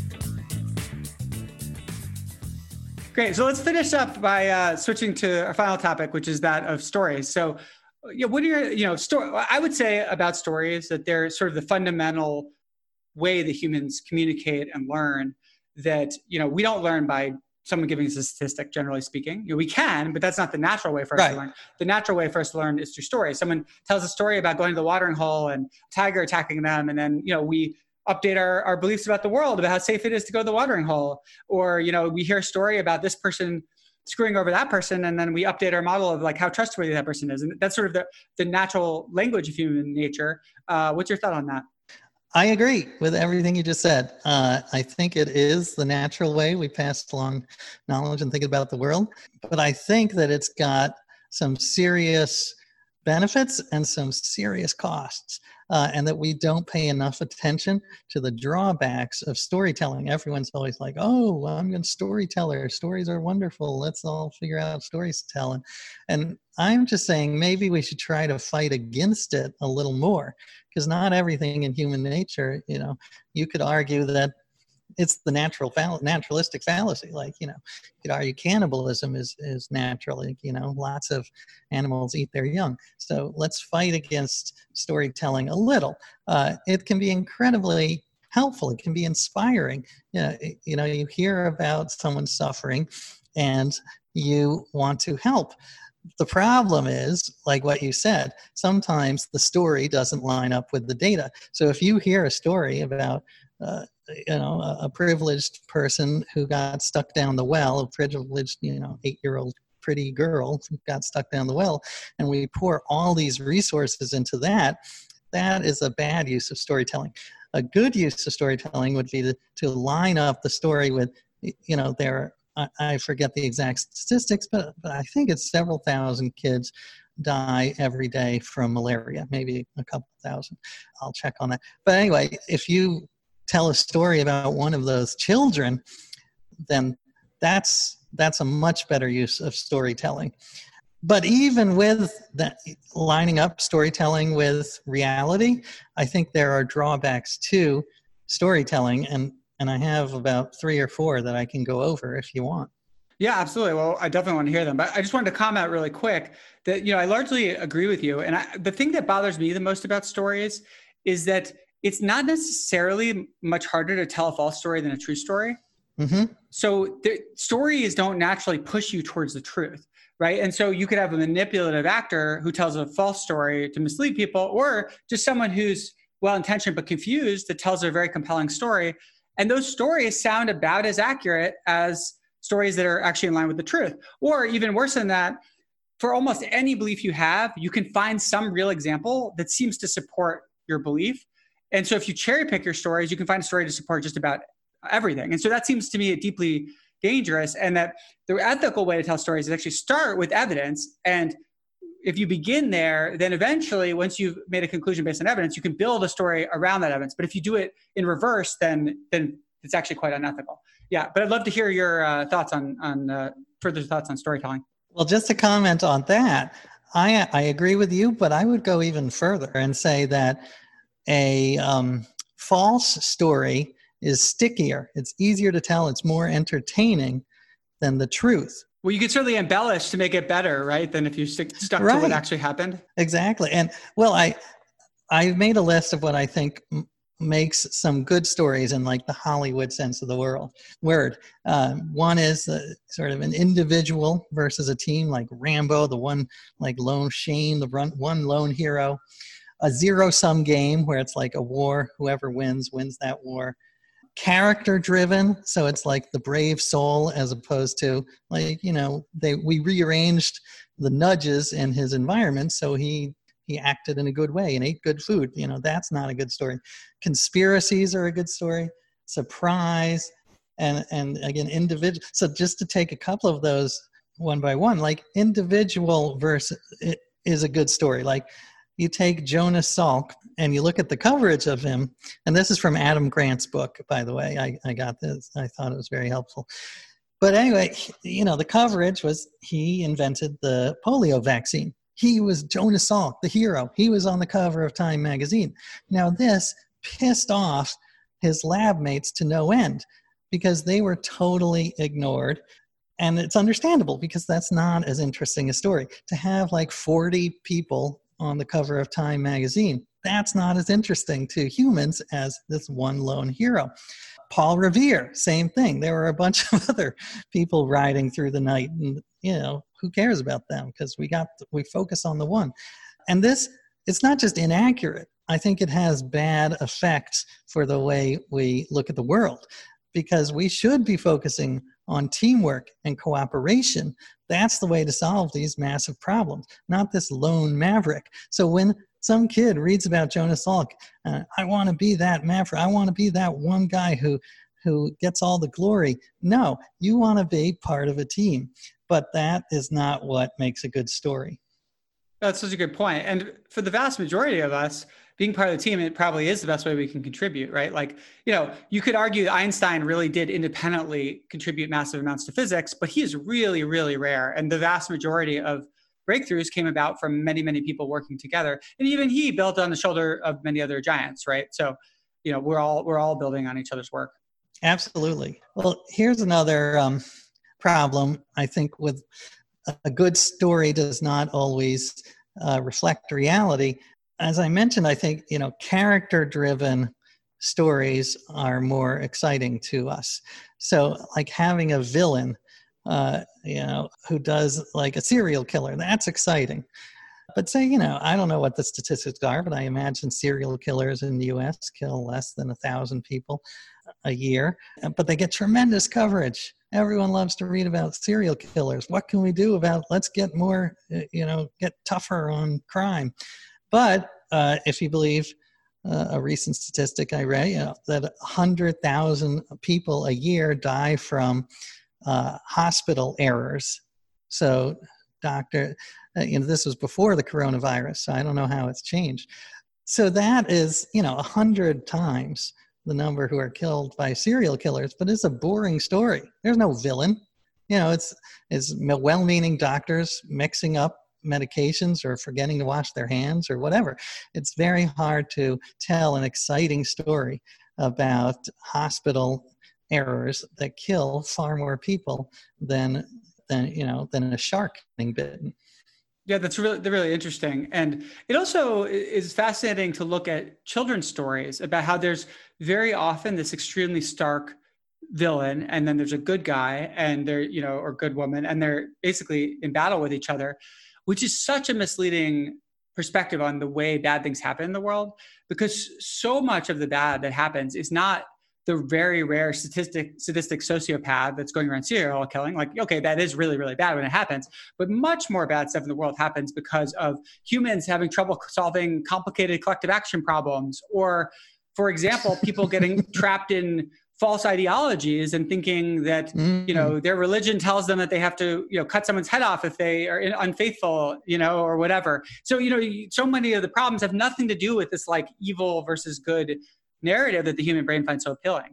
Great. So let's finish up by uh, switching to our final topic, which is that of stories. So, you know, what are your, you know, story? I would say about stories that they're sort of the fundamental way that humans communicate and learn. That, you know, we don't learn by someone giving us a statistic, generally speaking. You know, we can, but that's not the natural way for us Right. to learn. The natural way for us to learn is through stories. Someone tells a story about going to the watering hole and a tiger attacking them, and then, you know, we update our, our beliefs about the world, about how safe it is to go to the watering hole. Or, you know, we hear a story about this person screwing over that person, and then we update our model of like how trustworthy that person is. And that's sort of the, the natural language of human nature. Uh, what's your thought on that? I agree with everything you just said. Uh, I think it is the natural way we pass along knowledge and think about the world. But I think that it's got some serious benefits and some serious costs. Uh, and that we don't pay enough attention to the drawbacks of storytelling. Everyone's always like, oh, I'm a storyteller. Stories are wonderful. Let's all figure out stories to tell. And, and I'm just saying maybe we should try to fight against it a little more, because not everything in human nature, you know, you could argue that it's the natural fall- naturalistic fallacy. Like, you know, you could argue cannibalism is, is natural. Like, you know, lots of animals eat their young. So let's fight against storytelling a little. Uh, it can be incredibly helpful. It can be inspiring. You know, you know, you hear about someone suffering and you want to help. The problem is, like what you said, sometimes the story doesn't line up with the data. So if you hear a story about, uh, you know, a, a privileged person who got stuck down the well, a privileged, you know, eight-year-old pretty girl who got stuck down the well, and we pour all these resources into that, that is a bad use of storytelling. A good use of storytelling would be to, to line up the story with, you know, there, I, I forget the exact statistics, but, but I think it's several thousand kids die every day from malaria, maybe a couple thousand. I'll check on that. But anyway, if you tell a story about one of those children, then that's that's a much better use of storytelling. But even with that, lining up storytelling with reality, I think there are drawbacks to storytelling, and and I have about three or four that I can go over if you want. Yeah, absolutely. Well, I definitely want to hear them, but I just wanted to comment really quick that, you know, I largely agree with you. And I, the thing that bothers me the most about stories is that it's not necessarily much harder to tell a false story than a true story. Mm-hmm. So the stories don't naturally push you towards the truth, right? And so you could have a manipulative actor who tells a false story to mislead people, or just someone who's well-intentioned but confused that tells a very compelling story. And those stories sound about as accurate as stories that are actually in line with the truth. Or even worse than that, for almost any belief you have, you can find some real example that seems to support your belief. And so if you cherry pick your stories, you can find a story to support just about everything. And so that seems to me deeply dangerous, and that the ethical way to tell stories is actually start with evidence. And if you begin there, then eventually, once you've made a conclusion based on evidence, you can build a story around that evidence. But if you do it in reverse, then then it's actually quite unethical. Yeah, but I'd love to hear your uh, thoughts on on uh, further thoughts on storytelling. Well, just to comment on that, I I agree with you, but I would go even further and say that a um, false story is stickier. It's easier to tell. It's more entertaining than the truth. Well, you could certainly embellish to make it better, right? Than if you stick, stuck right. to what actually happened. Exactly. And well, I I've made a list of what I think m- makes some good stories in like the Hollywood sense of the world word. Um, one is uh, sort of an individual versus a team, like Rambo, the one like lone Shane, the run, one lone hero. A zero-sum game where it's like a war. Whoever wins, wins that war. character driven. So it's like the brave soul, as opposed to like, you know, they, we rearranged the nudges in his environment. So he, he acted in a good way and ate good food. You know, that's not a good story. Conspiracies are a good story. Surprise. And, and again, individual. So just to take a couple of those one by one, like individual verse is a good story. Like you take Jonas Salk and you look at the coverage of him, and this is from Adam Grant's book, by the way. I, I got this. I thought it was very helpful. But anyway, you know, the coverage was he invented the polio vaccine. He was Jonas Salk, the hero. He was on the cover of Time magazine. Now this pissed off his lab mates to no end because they were totally ignored. And it's understandable because that's not as interesting a story. To have like forty people on the cover of Time magazine, that's not as interesting to humans as this one lone hero. Paul Revere, same thing. There were a bunch of other people riding through the night, and you know, who cares about them? Because we got we focus on the one. And this, it's not just inaccurate. I think it has bad effects for the way we look at the world, because we should be focusing on teamwork and cooperation. That's the way to solve these massive problems, not this lone maverick. So when some kid reads about Jonas Salk, uh, I want to be that maverick. I want to be that one guy who, who gets all the glory. No, you want to be part of a team, but that is not what makes a good story. That's such a good point. And for the vast majority of us, being part of the team, it probably is the best way we can contribute, right? Like, you know, you could argue that Einstein really did independently contribute massive amounts to physics, but he is really, really rare. And the vast majority of breakthroughs came about from many, many people working together. And even he built on the shoulder of many other giants, right? So, you know, we're all, we're all building on each other's work. Absolutely. Well, here's another um, problem, I think, with a good story does not always uh, reflect reality. As I mentioned, I think, you know, character-driven stories are more exciting to us. So like having a villain, uh, you know, who does like a serial killer, that's exciting. But say, you know, I don't know what the statistics are, but I imagine serial killers in the U S kill less than a thousand people a year, but they get tremendous coverage. Everyone loves to read about serial killers. What can we do about, let's get more, you know, get tougher on crime. But uh, if you believe uh, a recent statistic I read, you know, that one hundred thousand people a year die from uh, hospital errors. So doctor, uh, you know, this was before the coronavirus, so I don't know how it's changed. So that is, you know, one hundred times the number who are killed by serial killers, but it's a boring story. There's no villain. You know, it's, it's well-meaning doctors mixing up medications or forgetting to wash their hands or whatever. It's very hard to tell an exciting story about hospital errors that kill far more people than, than you know, than a shark getting bitten. Yeah, that's really, really interesting. And it also is fascinating to look at children's stories about how there's very often this extremely stark villain, and then there's a good guy and they're, you know, or good woman, and they're basically in battle with each other, which is such a misleading perspective on the way bad things happen in the world, because so much of the bad that happens is not the very rare statistic, sadistic sociopath that's going around serial killing. Like, okay, that is really, really bad when it happens, but much more bad stuff in the world happens because of humans having trouble solving complicated collective action problems. Or, for example, people getting trapped in false ideologies and thinking that, mm. you know, their religion tells them that they have to, you know, cut someone's head off if they are unfaithful, you know, or whatever. So, you know, so many of the problems have nothing to do with this like evil versus good narrative that the human brain finds so appealing.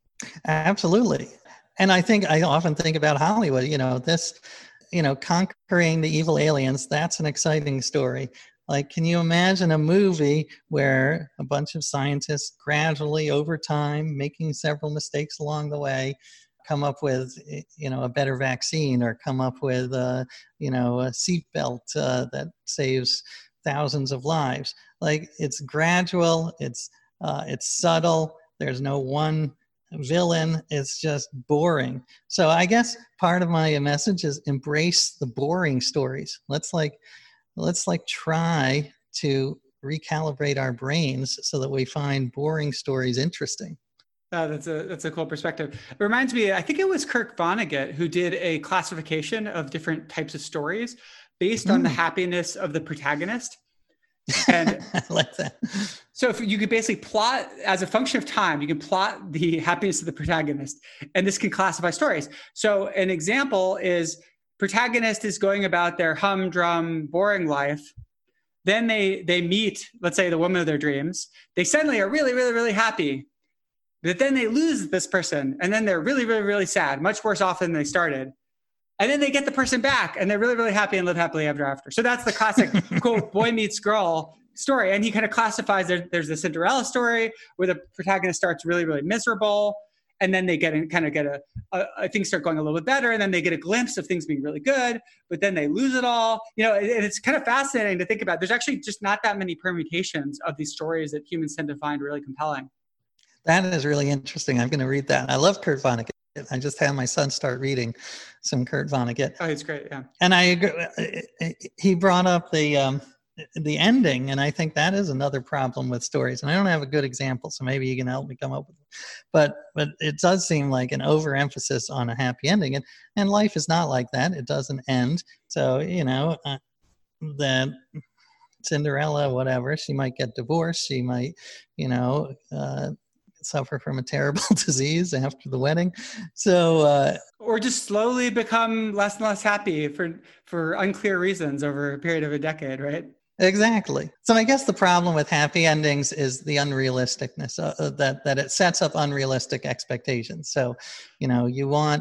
Absolutely. And I think, I often think about Hollywood, you know, this, you know, conquering the evil aliens, that's an exciting story. Like, can you imagine a movie where a bunch of scientists gradually over time, making several mistakes along the way, come up with, you know, a better vaccine, or come up with, uh, you know, a seatbelt uh, that saves thousands of lives? Like, it's gradual, it's Uh, it's subtle. There's no one villain. It's just boring. So I guess part of my message is embrace the boring stories. Let's like, let's like try to recalibrate our brains so that we find boring stories interesting. Uh, that's a that's a cool perspective. It reminds me, I think it was Kurt Vonnegut who did a classification of different types of stories based mm. on the happiness of the protagonist. And I like that. So if you could basically plot as a function of time, you can plot the happiness of the protagonist, and this can classify stories. So an example is protagonist is going about their humdrum, boring life. Then they they meet, let's say, the woman of their dreams. They suddenly are really, really, really happy. But then they lose this person, and then they're really, really, really sad, much worse off than they started. And then they get the person back, and they're really, really happy and live happily ever after. So that's the classic quote, boy meets girl story. And he kind of classifies, there, there's the Cinderella story where the protagonist starts really, really miserable. And then they get in, kind of get a, a, a, things start going a little bit better. And then they get a glimpse of things being really good, but then they lose it all. You know, and it's kind of fascinating to think about. There's actually just not that many permutations of these stories that humans tend to find really compelling. That is really interesting. I'm going to read that. I love Kurt Vonnegut. I just had my son start reading some Kurt Vonnegut. Oh, it's great, yeah. And I agree. He brought up the um, the ending, and I think that is another problem with stories. And I don't have a good example, so maybe you can help me come up with it. But but it does seem like an overemphasis on a happy ending, and and life is not like that. It doesn't end. So you know uh, that Cinderella, whatever, she might get divorced. She might, you know. Uh, suffer from a terrible disease after the wedding. So, uh, or just slowly become less and less happy for, for unclear reasons over a period of a decade, right? Exactly. So I guess the problem with happy endings is the unrealisticness uh, that, that it sets up unrealistic expectations. So, you know, you want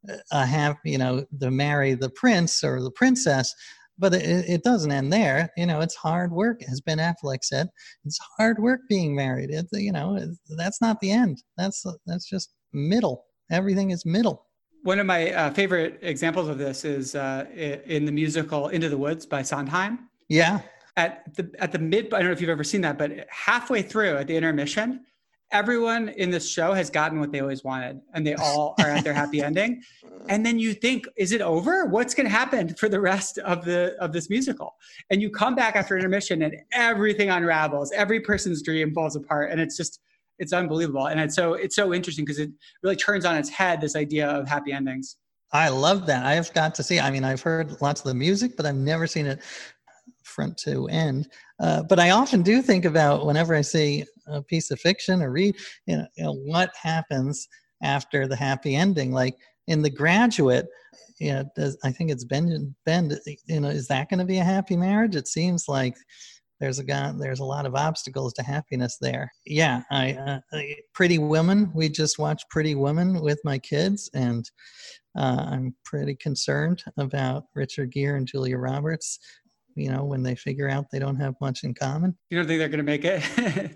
a happy, you know, to marry the prince or the princess, but it, it doesn't end there. You know, it's hard work, as Ben Affleck said. It's hard work being married. It, you know, it, that's not the end. That's that's just middle. Everything is middle. One of my uh, favorite examples of this is uh, in the musical Into the Woods by Sondheim. Yeah. At the at the mid, I don't know if you've ever seen that, but halfway through at the intermission, everyone in this show has gotten what they always wanted, and they all are at their happy ending. And then you think, is it over? What's going to happen for the rest of the of this musical? And you come back after intermission, and everything unravels. Every person's dream falls apart, and it's just it's unbelievable. And it's so it's so interesting because it really turns on its head this idea of happy endings. I love that. I've got to see. I mean, I've heard lots of the music, but I've never seen it front to end. Uh, but I often do think about whenever I see a piece of fiction or read, you know, you know, what happens after the happy ending. Like in The Graduate, you know, does, I think it's Ben, Ben, you know, is that going to be a happy marriage? It seems like there's a guy, there's a lot of obstacles to happiness there. Yeah. I, uh, Pretty Woman. We just watched Pretty Woman with my kids, and uh, I'm pretty concerned about Richard Gere and Julia Roberts. You know, when they figure out they don't have much in common. You don't think they're going to make it?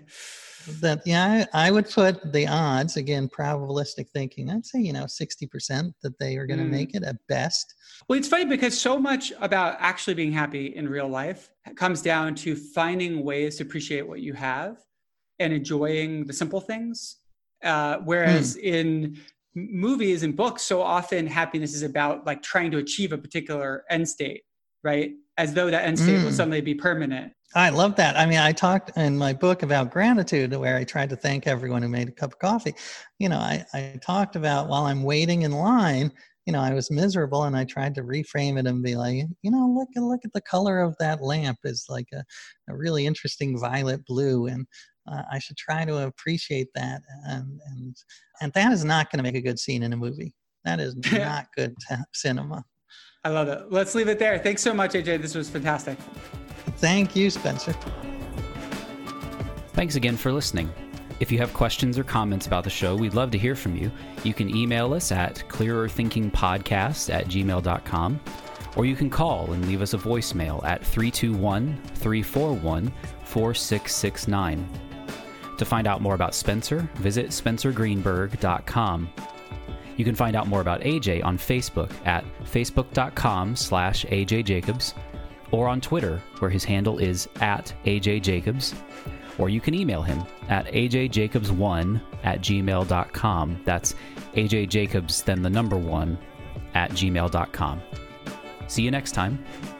That, yeah, I, I would put the odds, again, probabilistic thinking, I'd say, you know, sixty percent that they are going to mm. make it at best. Well, it's funny because so much about actually being happy in real life comes down to finding ways to appreciate what you have and enjoying the simple things. Uh, whereas mm. in movies and books, so often happiness is about like trying to achieve a particular end state, right? As though that end state mm. will suddenly be permanent. I love that. I mean, I talked in my book about gratitude, where I tried to thank everyone who made a cup of coffee. You know, I, I talked about while I'm waiting in line, you know, I was miserable, and I tried to reframe it and be like, you know, look at look at the color of that lamp is like a, a really interesting violet blue, and uh, I should try to appreciate that. And and and that is not going to make a good scene in a movie. That is not good t- cinema. I love it. Let's leave it there. Thanks so much, A J. This was fantastic. Thank you, Spencer. Thanks again for listening. If you have questions or comments about the show, we'd love to hear from you. You can email us at clearerthinkingpodcast at gmail dot com, or you can call and leave us a voicemail at three two one, three four one, four six six nine. To find out more about Spencer, visit spencer greenberg dot com. You can find out more about A J on Facebook at facebook.com slash ajjacobs, or on Twitter, where his handle is at ajjacobs, or you can email him at a j jacobs one at gmail dot com. That's ajjacobs, then the number one, at gmail dot com. See you next time.